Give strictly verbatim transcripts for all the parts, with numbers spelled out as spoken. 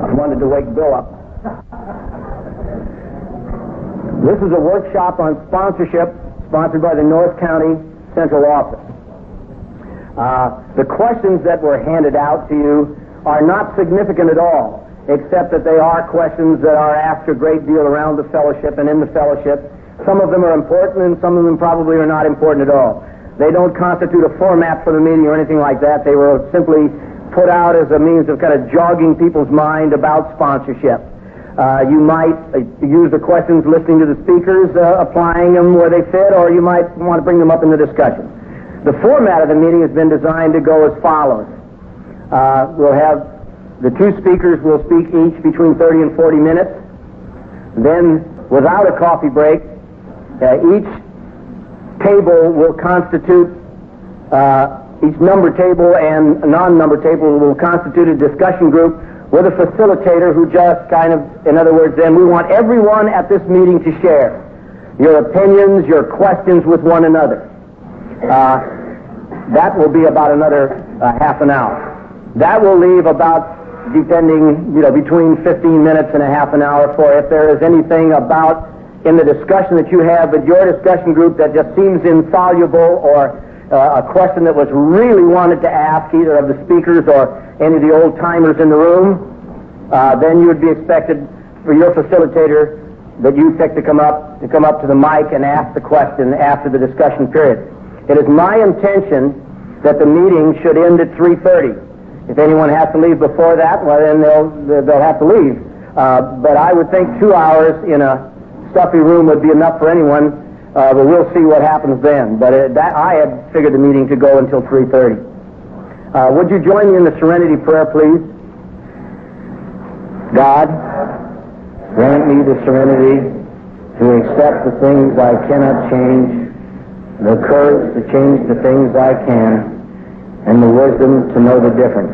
I wanted to wake Bill up. This is a workshop on sponsorship sponsored by the North County Central Office. Uh, the questions that were handed out to you are not significant at all, except that they are questions that are asked a great deal around the fellowship and in the fellowship. Some of them are important and some of them probably are not important at all. They don't constitute a format for the meeting or anything like that. They were simply put out as a means of kind of jogging people's mind about sponsorship. Uh, you might uh, use the questions listening to the speakers, uh, applying them where they fit, or you might want to bring them up in the discussion. The format of the meeting has been designed to go as follows. Uh, we'll have the two speakers will speak each between thirty and forty minutes. Then, without a coffee break, uh, each table will constitute, uh, each number table and non-number table will constitute a discussion group with a facilitator who just kind of, in other words, then we want everyone at this meeting to share your opinions, your questions with one another. Uh, that will be about another uh, half an hour. That will leave about, depending, you know, between fifteen minutes and a half an hour for if there is anything about in the discussion that you have with your discussion group that just seems insoluble, or uh, a question that was really wanted to ask either of the speakers or any of the old-timers in the room, uh, then you would be expected for your facilitator that you pick to come up, to come up to the mic and ask the question after the discussion period. It is my intention that the meeting should end at three thirty. If anyone has to leave before that, well, then they'll, they'll have to leave. Uh, but I would think two hours in a stuffy room would be enough for anyone, uh, but we'll see what happens then. But uh, that I had figured the meeting to go until three thirty. Uh, would you join me in the serenity prayer, please? God, grant me the serenity to accept the things I cannot change, the courage to change the things I can, and the wisdom to know the difference.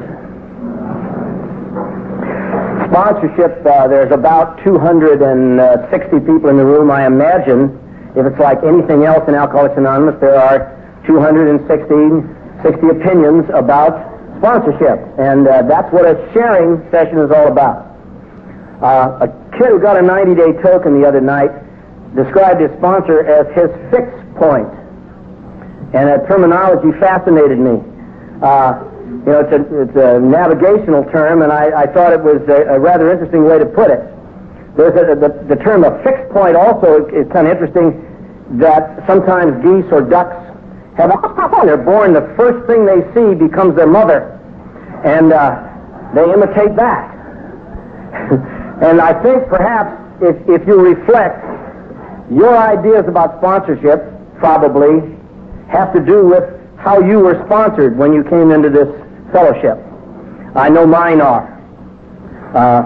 Sponsorship, uh, there's about two hundred sixty people in the room. I imagine if it's like anything else in Alcoholics Anonymous, there are two hundred sixty opinions about sponsorship. And uh, that's what a sharing session is all about. Uh, a kid who got a ninety-day token the other night described his sponsor as his fix point. And that terminology fascinated me. Uh, you know, it's a, it's a navigational term, and I, I thought it was a, a rather interesting way to put it. There's a, the, the term of fixed point also is kind of interesting, that sometimes geese or ducks have, when they're born, the first thing they see becomes their mother, and uh, they imitate that. And I think perhaps if, if you reflect, your ideas about sponsorship probably have to do with how you were sponsored when you came into this fellowship. I know mine are. Uh,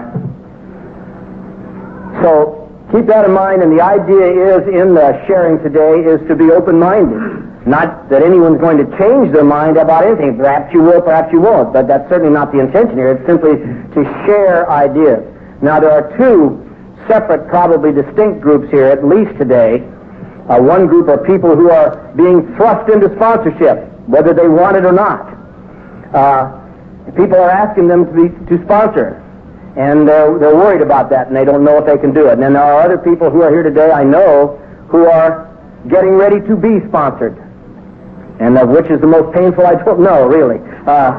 so keep that in mind, and the idea is in the sharing today is to be open-minded. Not that anyone's going to change their mind about anything. Perhaps you will, perhaps you won't, but that's certainly not the intention here. It's simply to share ideas. Now, there are two separate, probably distinct groups here, at least today. Uh, one group are people who are being thrust into sponsorship, whether they want it or not. Uh, people are asking them to be to sponsor, and they're, they're worried about that, and they don't know if they can do it. And then there are other people who are here today, I know, who are getting ready to be sponsored. And of which is the most painful, I don't know, really. Uh,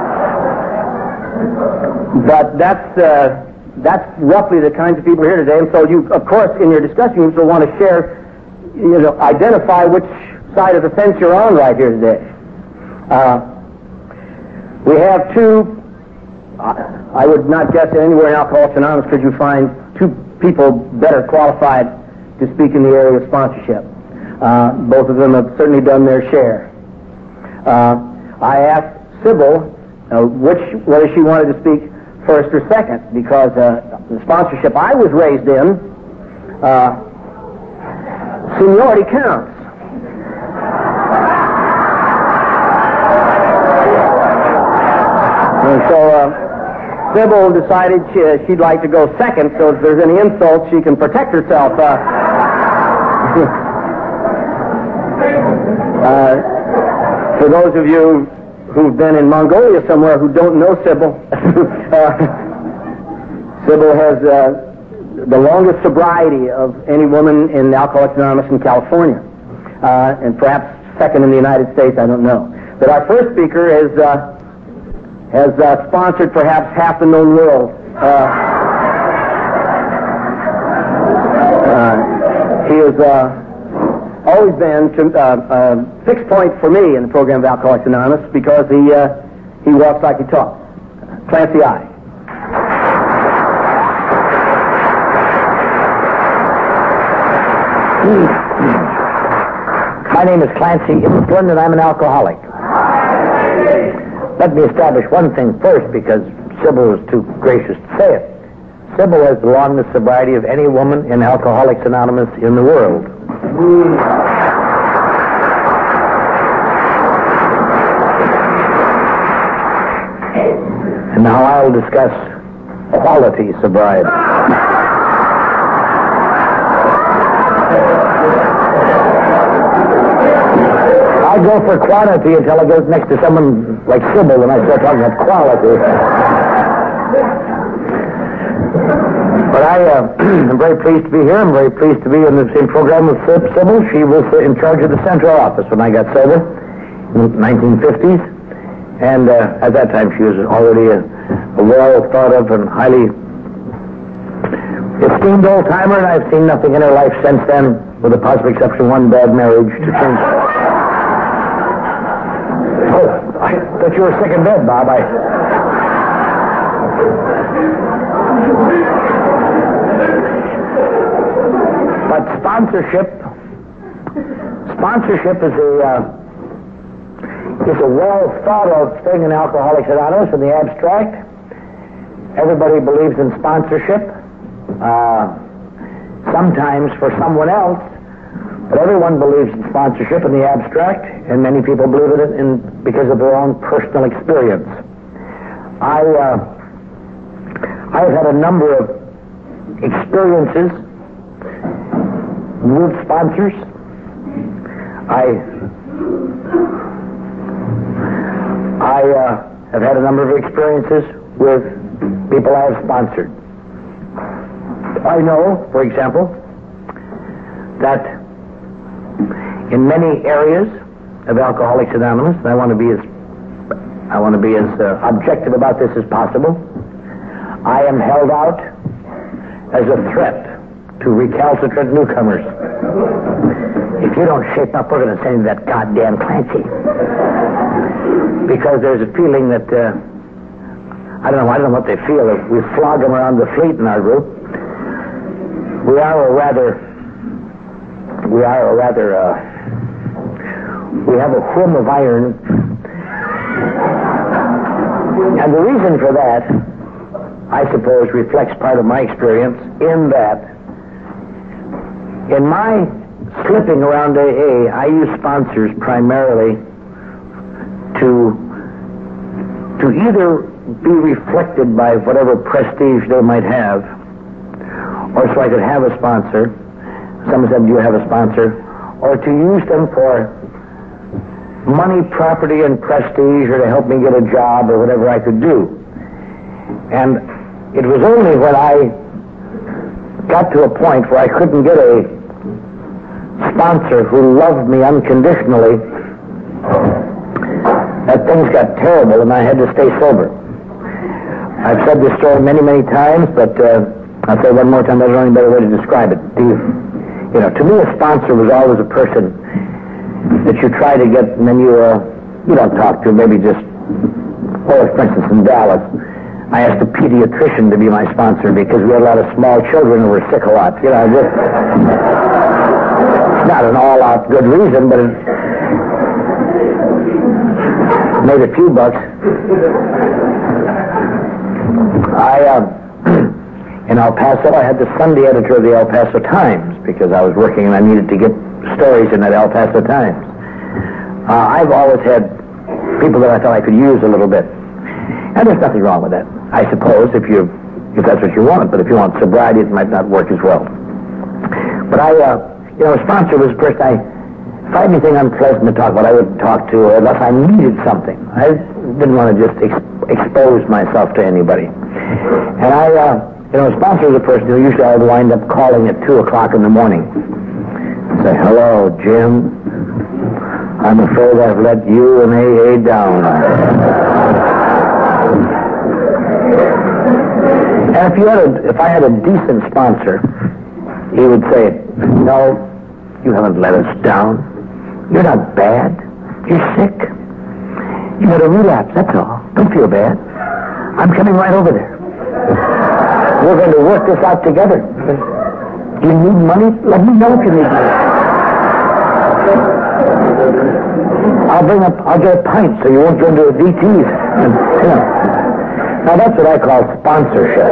but that's uh, that's roughly the kinds of people here today. And so you, of course, in your discussion groups will want to share, you know, identify which side of the fence you're on right here today. Uh, we have two, I would not guess that anywhere in Alcoholics Anonymous could you find two people better qualified to speak in the area of sponsorship. Uh, both of them have certainly done their share. Uh, I asked Sybil uh, which, whether she wanted to speak first or second, because uh, the sponsorship I was raised in, uh, seniority counts. And so uh, Sybil decided she, uh, she'd like to go second, so if there's any insults, she can protect herself. Uh, uh, for those of you who've been in Mongolia somewhere who don't know Sybil, uh, Sybil has uh, the longest sobriety of any woman in Alcoholics Anonymous in California, uh, and perhaps second in the United States, I don't know. But our first speaker is, uh, has uh, sponsored perhaps half the known world. Uh, uh, he has uh, always been to, uh, a fixed point for me in the program of Alcoholics Anonymous because he, uh, he walks like he talks. Clancy I. My name is Clancy Inslin, and I'm an alcoholic. Let me establish one thing first, because Sybil was too gracious to say it. Sybil has the longest sobriety of any woman in Alcoholics Anonymous in the world. And now I'll discuss quality sobriety. I go for quantity until I get next to someone like Sybil and I start talking about quality. But I uh, am very pleased to be here. I'm very pleased to be in the same program with Sybil. She was in charge of the central office when I got sober in the nineteen fifties. And uh, at that time she was already a, a well thought of and highly esteemed old-timer, and I've seen nothing in her life since then, with the possible exception of one bad marriage, to change. Oh, I thought you were sick in bed, Bob. I... But sponsorship, sponsorship is a uh, is a well thought of thing in Alcoholics Anonymous in the abstract. Everybody believes in sponsorship, uh, sometimes for someone else, but everyone believes in sponsorship in the abstract, and many people believe in it in, because of their own personal experience. I uh, I've had a number of experiences with sponsors. I I uh, have had a number of experiences with people I have sponsored. I know, for example, that in many areas of Alcoholics Anonymous, and I want to be as I want to be as uh, objective about this as possible, I am held out as a threat to recalcitrant newcomers. If you don't shape up, we're going to send you that goddamn Clancy. Because there's a feeling that, uh, I don't know, I don't know what they feel. If we flog them around the fleet in our group, we are a rather, we are a rather, uh, we have a whim of iron. And the reason for that, I suppose, reflects part of my experience in that in my slipping around A A, I use sponsors primarily to to either be reflected by whatever prestige they might have, or so I could have a sponsor. Someone said, do you have a sponsor? Or to use them for money, property, and prestige, or to help me get a job, or whatever I could do. And it was only when I got to a point where I couldn't get a sponsor who loved me unconditionally that things got terrible and I had to stay sober. I've said this story many, many times, but uh, I'll say it one more time. There's no any better way to describe it. Do you, you know, to me, a sponsor was always a person that you try to get, and then you uh, you don't talk to, maybe just, or for instance, in Dallas, I asked a pediatrician to be my sponsor because we had a lot of small children who were sick a lot. You know, just not an all-out good reason, but it made a few bucks. I, uh, in El Paso, I had the Sunday editor of the El Paso Times because I was working and I needed to get stories in that El Paso Times. Uh, I've always had people that I thought I could use a little bit. And there's nothing wrong with that, I suppose, if you if that's what you want. But if you want sobriety, it might not work as well. But I, uh, you know, a sponsor was the person I, if I had anything unpleasant to talk about, I wouldn't talk to, unless I needed something. I didn't want to just ex- expose myself to anybody. And I, uh, You know, a sponsor is a person who usually I would wind up calling at two o'clock in the morning. Say, hello, Jim. I'm afraid I've let you and A A down. And if you had a, if I had a decent sponsor, he would say, no, you haven't let us down. You're not bad. You're sick. You had a relapse, that's all. Don't feel bad. I'm coming right over there. We're going to work this out together. Do you need money? Let me know if you need money. I'll bring up, I'll get a pint so you won't go into a D T's. And, you know. Now that's what I call sponsorship.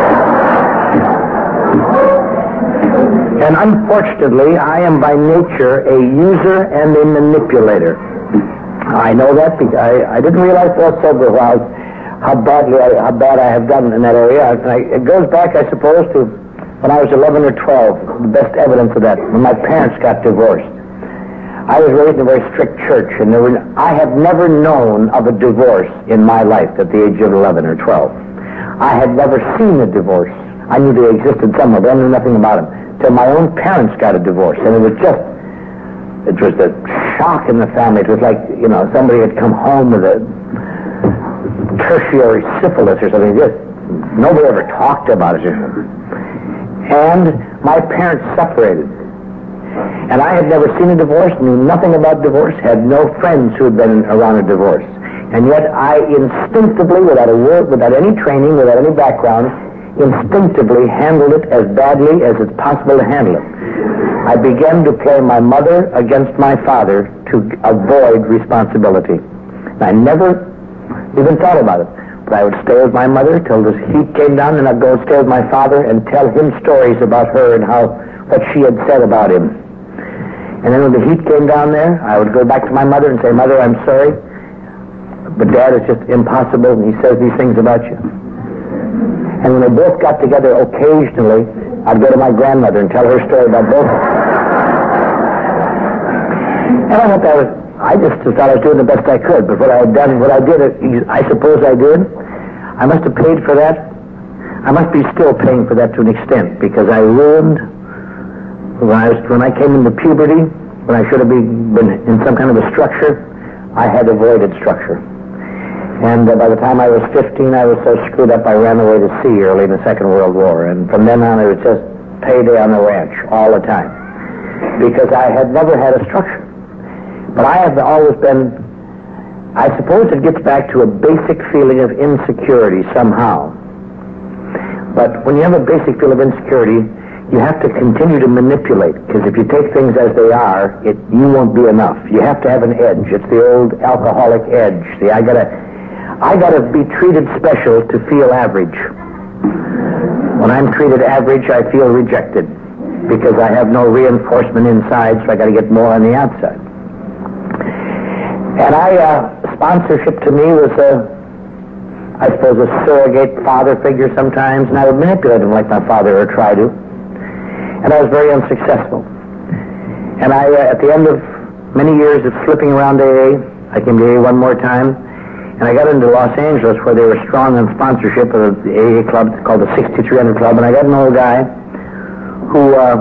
And unfortunately, I am by nature a user and a manipulator. I know that because I, I didn't realize till I was sober a while how badly I, how bad I have done in that area. And I, it goes back, I suppose, to when I was eleven or twelve. The best evidence of that, when my parents got divorced. I was raised in a very strict church, and there were, I have never known of a divorce in my life at the age of eleven or twelve. I had never seen a divorce. I knew they existed somewhere, but I knew nothing about them till my own parents got a divorce, and it was just, it was a shock in the family. It was like, you know, somebody had come home with a tertiary syphilis or something. Just nobody ever talked about it. And my parents separated. And I had never seen a divorce, knew nothing about divorce, had no friends who had been around a divorce. And yet I instinctively, without a word, without any training, without any background, instinctively handled it as badly as it's possible to handle it. I began to play my mother against my father to avoid responsibility. I never even thought about it. But I would stay with my mother till the heat came down, and I'd go and stay with my father and tell him stories about her and how what she had said about him. And then when the heat came down there, I would go back to my mother and say, Mother, I'm sorry, but Dad, it's just impossible, and he says these things about you. And when they both got together occasionally, I'd go to my grandmother and tell her story about both of them. And I thought that was, I just thought I was doing the best I could, but what I had done, what I did, I suppose I did, I must have paid for that. I must be still paying for that to an extent, because I ruined, when I was, when I came into puberty, when I should have been, been in some kind of a structure, I had avoided structure. And uh, by the time I was fifteen, I was so screwed up I ran away to sea early in the Second World War. And from then on, it was just payday on the ranch all the time. Because I had never had a structure. But I have always been, I suppose it gets back to a basic feeling of insecurity somehow. But when you have a basic feeling of insecurity, you have to continue to manipulate. Because if you take things as they are, it you won't be enough. You have to have an edge. It's the old alcoholic edge. See, I gotta... I got to be treated special to feel average. When I'm treated average, I feel rejected because I have no reinforcement inside, so I got to get more on the outside. And I, uh, sponsorship to me was a, I suppose, a surrogate father figure sometimes, and I would manipulate him like my father or try to. And I was very unsuccessful. And I, uh, at the end of many years of slipping around A A, I came to A A one more time. And I got into Los Angeles where they were strong on sponsorship of the A A club called the sixty-three hundred Club. And I got an old guy who, uh,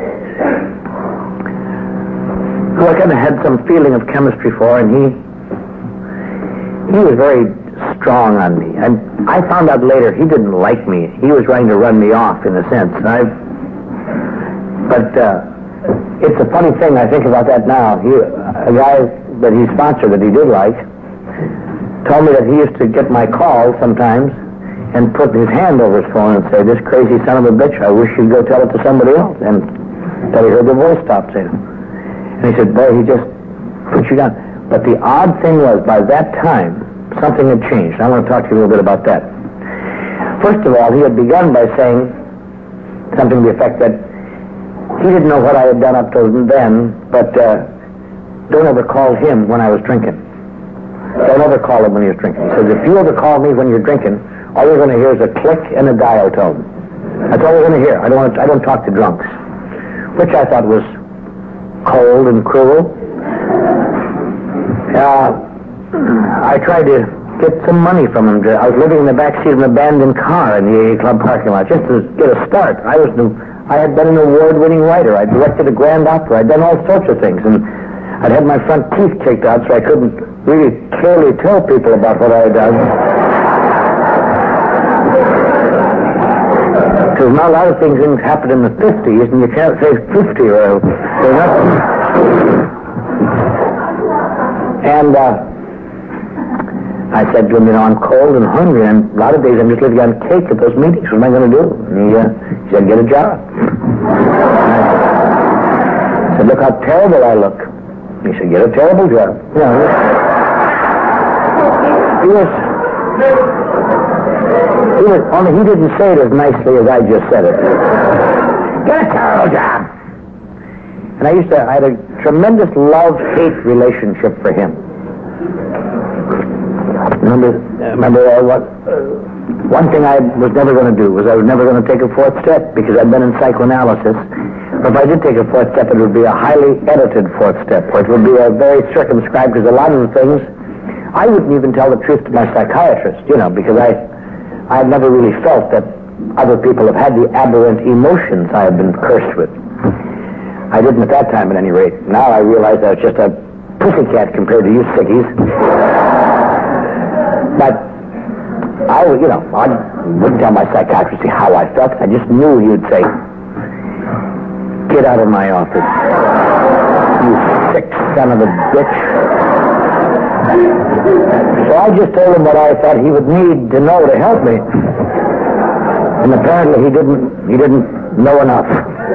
who I kind of had some feeling of chemistry for, and he, he was very strong on me. And I found out later he didn't like me. He was trying to run me off in a sense. And I, but uh, it's a funny thing. I think about that now. He, a guy that he sponsored that he did like, told me that he used to get my call sometimes and put his hand over his phone and say, this crazy son of a bitch, I wish you'd go tell it to somebody else. And until he heard the voice stop saying it. And he said, boy, he just put you down. But the odd thing was, by that time, something had changed. I want to talk to you a little bit about that. First of all, he had begun by saying something to the effect that he didn't know what I had done up till then, but uh, don't ever call him when I was drinking. Don't ever call him when he was drinking. He says, if you ever call me when you're drinking, all you're going to hear is a click and a dial tone. That's all you're going to hear. I don't want to, I don't talk to drunks. Which I thought was cold and cruel. Uh, I tried to get some money from him. I was living in the back seat of an abandoned car in the A A Club parking lot just to get a start. I was new. I had been an award-winning writer. I directed a grand opera. I'd done all sorts of things, and I'd had my front teeth kicked out, so I couldn't really clearly tell people about what I had done. Because not a lot of things didn't happen in the fifties, and you can't say fifty or they're not. And uh, I said to him, you know, I'm cold and hungry, and a lot of days I'm just living on cake at those meetings. What am I going to do? And he, uh, he said, get a job. I said, look how terrible I look. He said, get a terrible job. You know, he was, he was, only he didn't say it as nicely as I just said it. Get a terrible job. And I used to, I had a tremendous love-hate relationship for him. Remember, remember uh, what, uh, one thing I was never going to do was I was never going to take a fourth step because I'd been in psychoanalysis. But if I did take a fourth step, it would be a highly edited fourth step, or it would be a very circumscribed, because a lot of the things, I wouldn't even tell the truth to my psychiatrist, you know, because I, I've never really felt that other people have had the aberrant emotions I have been cursed with. I didn't at that time, at any rate. Now I realize I was just a pussycat compared to you sickies. But I, you know, I wouldn't tell my psychiatrist how I felt. I just knew he would say, get out of my office, you sick son of a bitch. So I just told him what I thought he would need to know to help me. And apparently he didn't, he didn't know enough.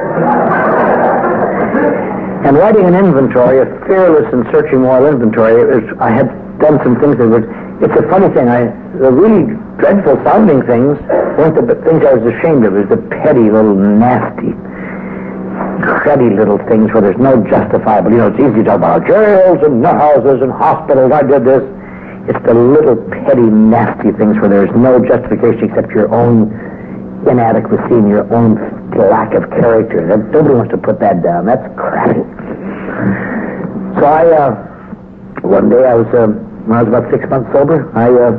And writing an inventory, a fearless and searching moral inventory, is, I had done some things that were, it's a funny thing, I, the really dreadful sounding things weren't the things I was ashamed of. It was the petty little nasty, cruddy little things where there's no justifiable, you know, it's easy to talk about jails and nut houses and hospitals, I did this. It's the little petty nasty things where there's no justification except your own inadequacy and your own lack of character. Nobody wants to put that down. That's crappy. So I, uh, one day I was, uh, when I was about six months sober, I, uh,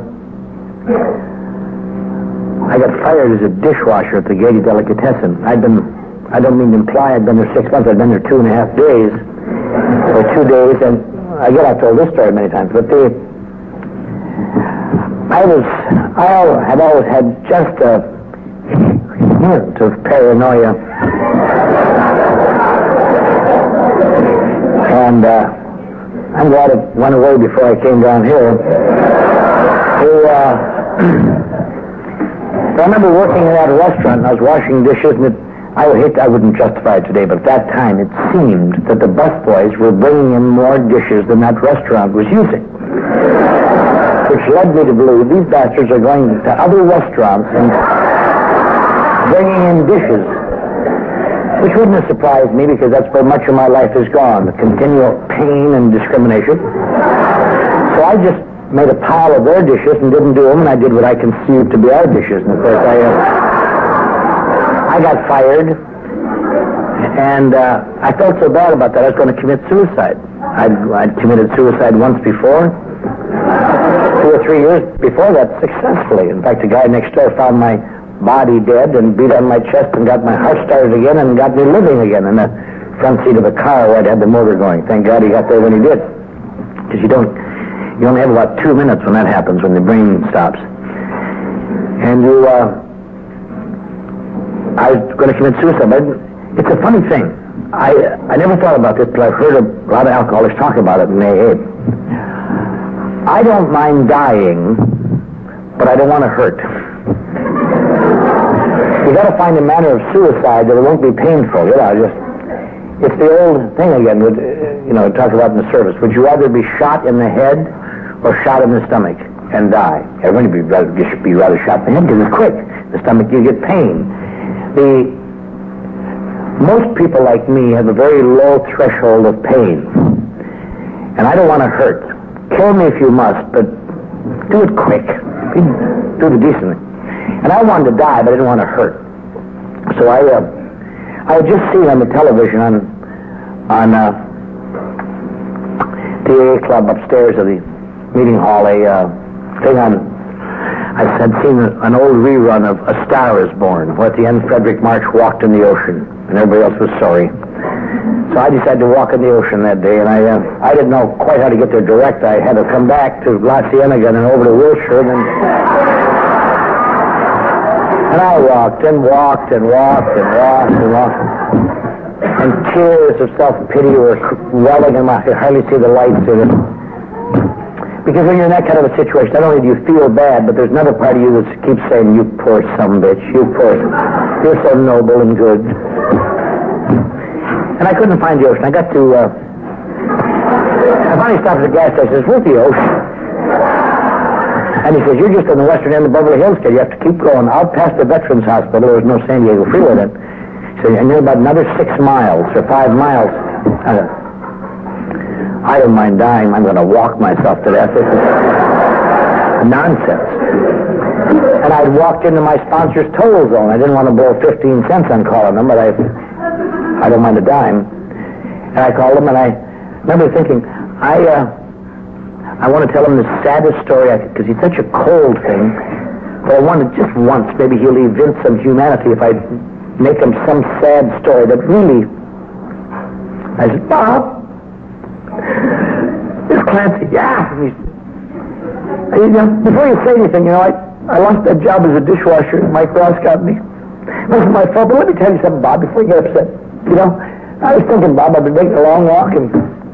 I got fired as a dishwasher at the Gaiety Delicatessen. I'd been, I don't mean to imply I'd been there six months, I'd been there two and a half days, or two days, and I get I've told this story many times, but the, I was, I had always had just a hint of paranoia. And uh, I'm glad it went away before I came down here. The, uh, I remember working in that restaurant, and I was washing dishes, and it, I would hate, I wouldn't justify it today, but at that time it seemed that the busboys were bringing in more dishes than that restaurant was using. Which led me to believe these bastards are going to other restaurants and bringing in dishes, which wouldn't have surprised me because that's where much of my life has gone, the continual pain and discrimination. So I just made a pile of their dishes and didn't do them, and I did what I conceived to be our dishes. And of course, I, uh, I got fired, and uh, I felt so bad about that I was going to commit suicide. I'd, I'd committed suicide once before, two or three years before that, successfully. In fact, the guy next door found my body dead and beat on my chest and got my heart started again and got me living again in the front seat of a car where I'd had the motor going. Thank God he got there when he did. Because you don't, you only have about two minutes when that happens, when the brain stops. And you, uh, I was going to commit suicide, but it's a funny thing. I I never thought about this, but I've heard a lot of alcoholics talk about it in A A. I don't mind dying, but I don't want to hurt. You got to find a manner of suicide that it won't be painful. You know, just it's the old thing again. Would you know? Talk about in the service. Would you rather be shot in the head or shot in the stomach and die? Everybody would be rather, you should be rather shot in the head because it's quick. The stomach, you get pain. The most people like me have a very low threshold of pain, and I don't want to hurt. Kill me if you must, but do it quick. Do the decent thing. And I wanted to die, but I didn't want to hurt. So I, uh, I had just seen on the television on, on uh, the A A club upstairs of the meeting hall a, uh, thing on, I had seen an old rerun of A Star Is Born, where at the end Frederick March walked in the ocean, and everybody else was sorry. So I decided to walk in the ocean that day, and I uh, I didn't know quite how to get there direct. I had to come back to La Cienega and over to Wilshire, and then... And I walked and walked and walked and walked and walked. And tears of self-pity were welling in my... I could hardly see the lights in it. Because when you're in that kind of a situation, not only do you feel bad, but there's another part of you that keeps saying, you poor sumbitch, you poor... You're so noble and good. And I couldn't find the ocean. I got to... Uh, I finally stopped at the gas station. I says, where's the ocean? And he says, you're just on the western end of Beverly Hills, kid. You have to keep going out past the Veterans Hospital. There was no San Diego Freeway then. He said, and you're about another six miles or five miles. I, I don't mind dying. I'm going to walk myself to death. This is nonsense. And I'd walked into my sponsor's toll zone. I didn't want to blow fifteen cents on calling them, but I, I don't mind a dime. And I called him, and I remember thinking, I, uh, I want to tell him the saddest story, because he's such a cold thing, but I wanted just once, maybe he'll evince some humanity if I make him some sad story that really... I said, Bob, this Clancy, yeah. And he's, you know, before you say anything, you know, I, I lost that job as a dishwasher, and Mike Ross got me. It wasn't my fault, but let me tell you something, Bob, before you get upset. You know, I was thinking, Bob, I've been making a long walk, and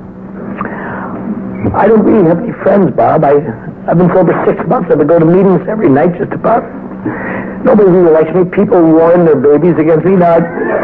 I don't really have any friends, Bob. I, I've been sober six months. I've been going to meetings every night, just about. Nobody really likes me. People warn their babies against me. Now, I,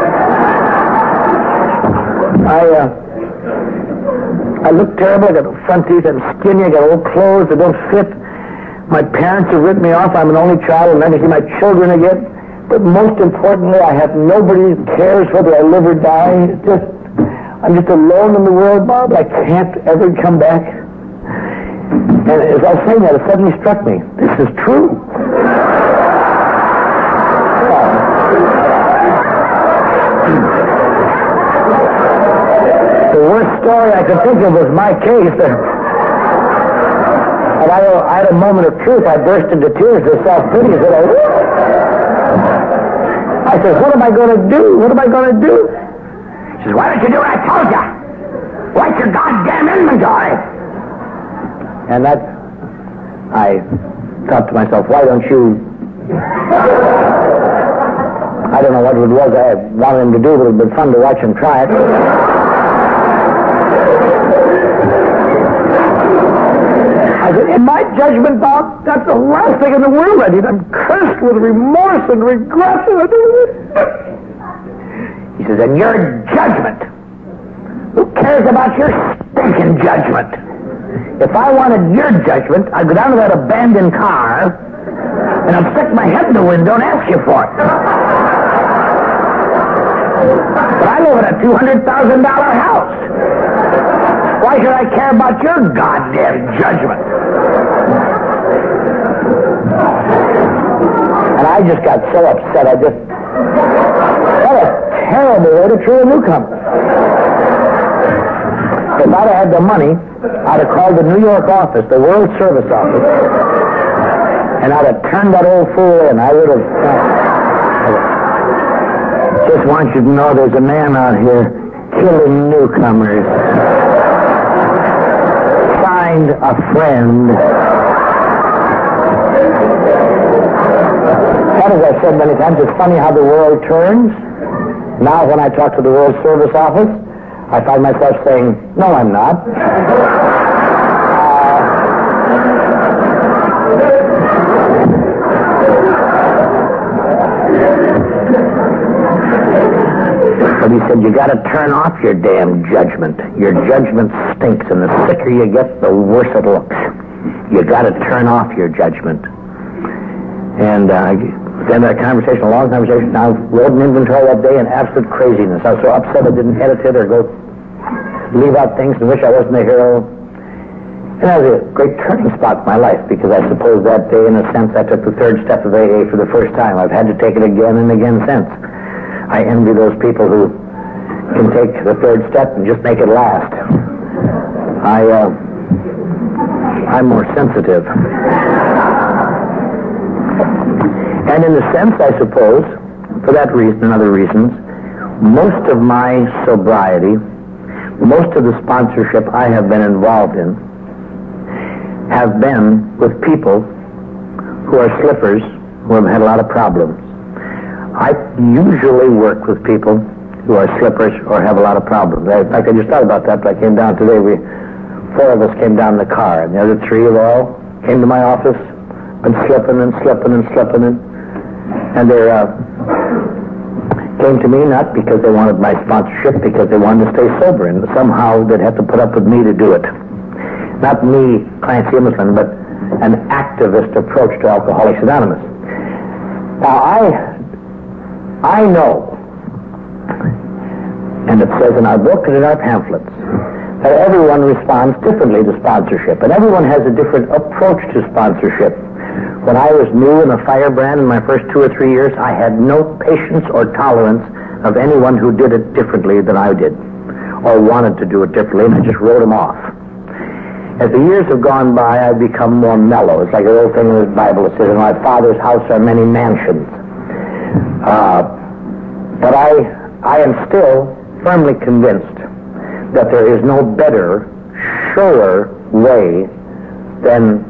I, uh, I look terrible. I got no front teeth. I'm skinny. I got old clothes that don't fit. My parents have written me off. I'm an only child. I'll never see my children again. But most importantly, I have nobody who cares whether I live or die. It's just, I'm just alone in the world, Bob. I can't ever come back. And as I was saying that, it suddenly struck me. This is true. The worst story I could think of was my case. And I, I had a moment of truth. I burst into tears of self-pity. I said, I said, what am I going to do? What am I going to do? She says, why don't you do what I told you? Write your goddamn inventory. And that, I thought to myself, why don't you... I don't know what it was I wanted him to do, but it would have been fun to watch him try it. I said, in my judgment, Bob, that's the last thing in the world I need. I'm cursed with remorse and regret. He says, and your judgment? Who cares about your stinking judgment? If I wanted your judgment, I'd go down to that abandoned car and I'd stick my head in the window and ask you for it. But I live in a two hundred thousand dollars house. Why should I care about your goddamn judgment? And I just got so upset, I just... What a terrible way to treat a newcomer. If I'd have had the money, I'd have called the New York office, the World Service office, and I'd have turned that old fool in. I would have... Uh, just want you to know there's a man out here killing newcomers. Signed, a friend. But as I said many times, it's funny how the world turns. Now when I talk to the World Service office, I find myself saying, no, I'm not. But he said, you got to turn off your damn judgment. Your judgment stinks, and the sicker you get, the worse it looks. You got to turn off your judgment. And uh, then that conversation, a long conversation, I wrote an inventory that day in absolute craziness. I was so upset I didn't edit it or go leave out things and wish I wasn't a hero. And that was a great turning spot in my life, because I suppose that day, in a sense, I took the third step of A A for the first time. I've had to take it again and again since. I envy those people who can take the third step and just make it last. I, uh, I'm more sensitive. And in a sense, I suppose, for that reason and other reasons, most of my sobriety, most of the sponsorship I have been involved in, have been with people who are slippers, who have had a lot of problems. I usually work with people who are slippers or have a lot of problems. In fact, I just thought about that, but I came down today. We, four of us came down in the car, and the other three of all came to my office, been slipping and slipping and slipping, and, and they uh, came to me not because they wanted my sponsorship, because they wanted to stay sober, and somehow they'd have to put up with me to do it. Not me, Clancy Imislund, but an activist approach to Alcoholics Anonymous. Now, I, I know, and it says in our book and in our pamphlets, that everyone responds differently to sponsorship, and everyone has a different approach to sponsorship. When I was new in the firebrand in my first two or three years, I had no patience or tolerance of anyone who did it differently than I did, or wanted to do it differently, and I just wrote them off. As the years have gone by, I've become more mellow. It's like the old thing in the Bible that says, in my Father's house are many mansions. Uh, but I, I am still firmly convinced that there is no better, surer way than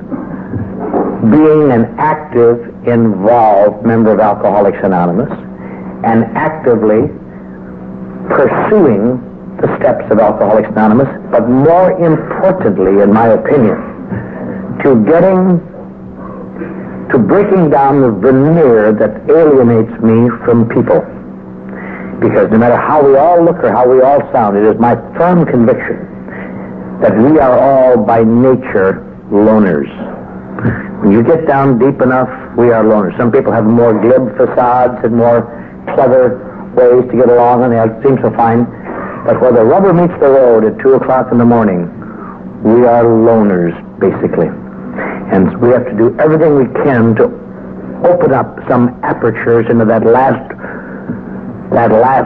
being an active, involved member of Alcoholics Anonymous and actively pursuing the steps of Alcoholics Anonymous, but more importantly, in my opinion, to getting, to breaking down the veneer that alienates me from people. Because no matter how we all look or how we all sound, it is my firm conviction that we are all by nature loners. When you get down deep enough, we are loners. Some people have more glib facades and more clever ways to get along, and they seem so fine. But where the rubber meets the road at two o'clock in the morning, we are loners, basically. And we have to do everything we can to open up some apertures into that last, that last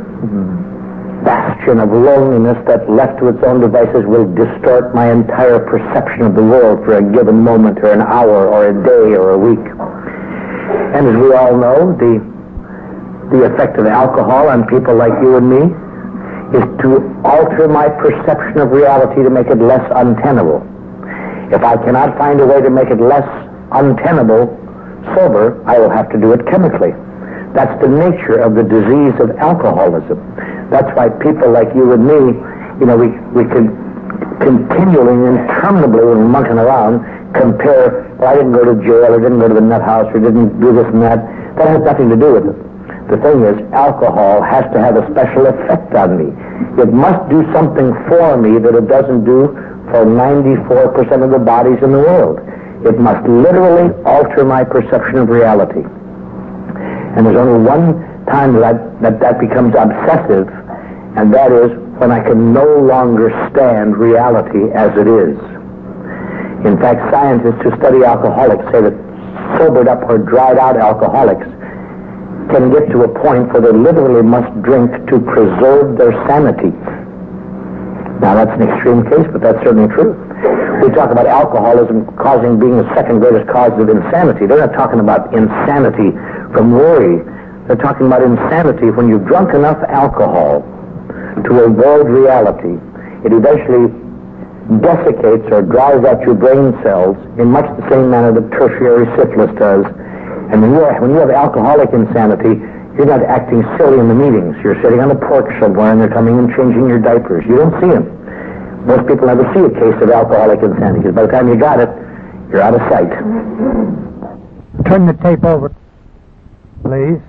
bastion of loneliness that, left to its own devices, will distort my entire perception of the world for a given moment or an hour or a day or a week. And as we all know, the, the effect of alcohol on people like you and me is to alter my perception of reality to make it less untenable. If I cannot find a way to make it less untenable sober, I will have to do it chemically. That's the nature of the disease of alcoholism. That's why people like you and me, you know, we, we can continually and interminably, when we're monkeying around, compare, well, I didn't go to jail, or didn't go to the nut house, or didn't do this and that. That has nothing to do with it. The thing is, alcohol has to have a special effect on me. It must do something for me that it doesn't do for ninety-four percent of the bodies in the world. It must literally alter my perception of reality. And there's only one time that I, that, that becomes obsessive, and that is when I can no longer stand reality as it is. In fact, scientists who study alcoholics say that sobered up or dried out alcoholics can get to a point where they literally must drink to preserve their sanity. Now, that's an extreme case, but that's certainly true. We talk about alcoholism causing being the second greatest cause of insanity. They're not talking about insanity from worry. They're talking about insanity when you've drunk enough alcohol to avoid reality. It eventually desiccates or dries out your brain cells in much the same manner that tertiary syphilis does. And when you, are, when you have alcoholic insanity, you're not acting silly in the meetings. You're sitting on a porch somewhere and they're coming and changing your diapers. You don't see them. Most people never see a case of alcoholic insanity because by the time you got it, you're out of sight. Turn the tape over, please.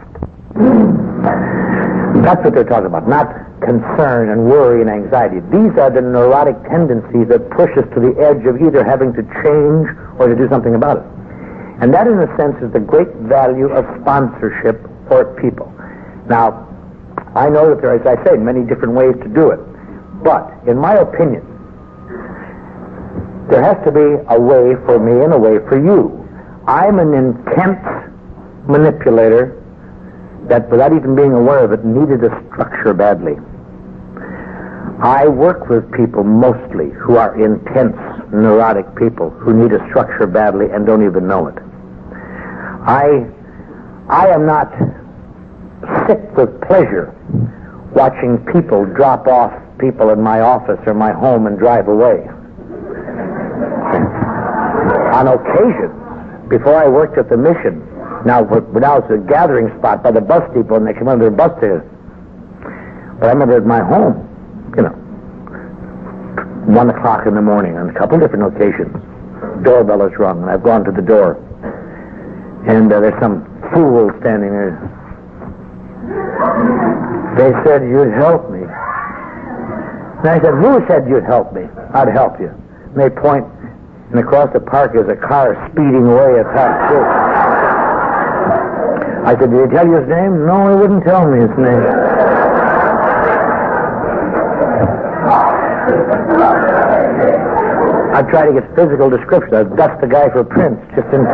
That's what they're talking about, not concern and worry and anxiety. These are the neurotic tendencies that push us to the edge of either having to change or to do something about it. And that, in a sense, is the great value of sponsorship for people. Now, I know that there are, as I say, many different ways to do it. But, in my opinion, there has to be a way for me and a way for you. I'm an intense manipulator that, without even being aware of it, needed a structure badly. I work with people mostly who are intense, neurotic people who need a structure badly and don't even know it. I, I am not sick with pleasure watching people drop off people in my office or my home and drive away. On occasion, before I worked at the Mission, now, now it's a gathering spot by the bus depot, and they come under the bus there. But I remember at my home, you know, one o'clock in the morning on a couple different occasions, doorbell is rung, and I've gone to the door, and uh, there's some fool standing there. They said you'd help me. And I said, who said you'd help me? I'd help you. And they point, and across the park is a car speeding away at top speed. I said, did he tell you his name? No, he wouldn't tell me his name. I try to get physical description. I'd dust the guy for Prince, just in...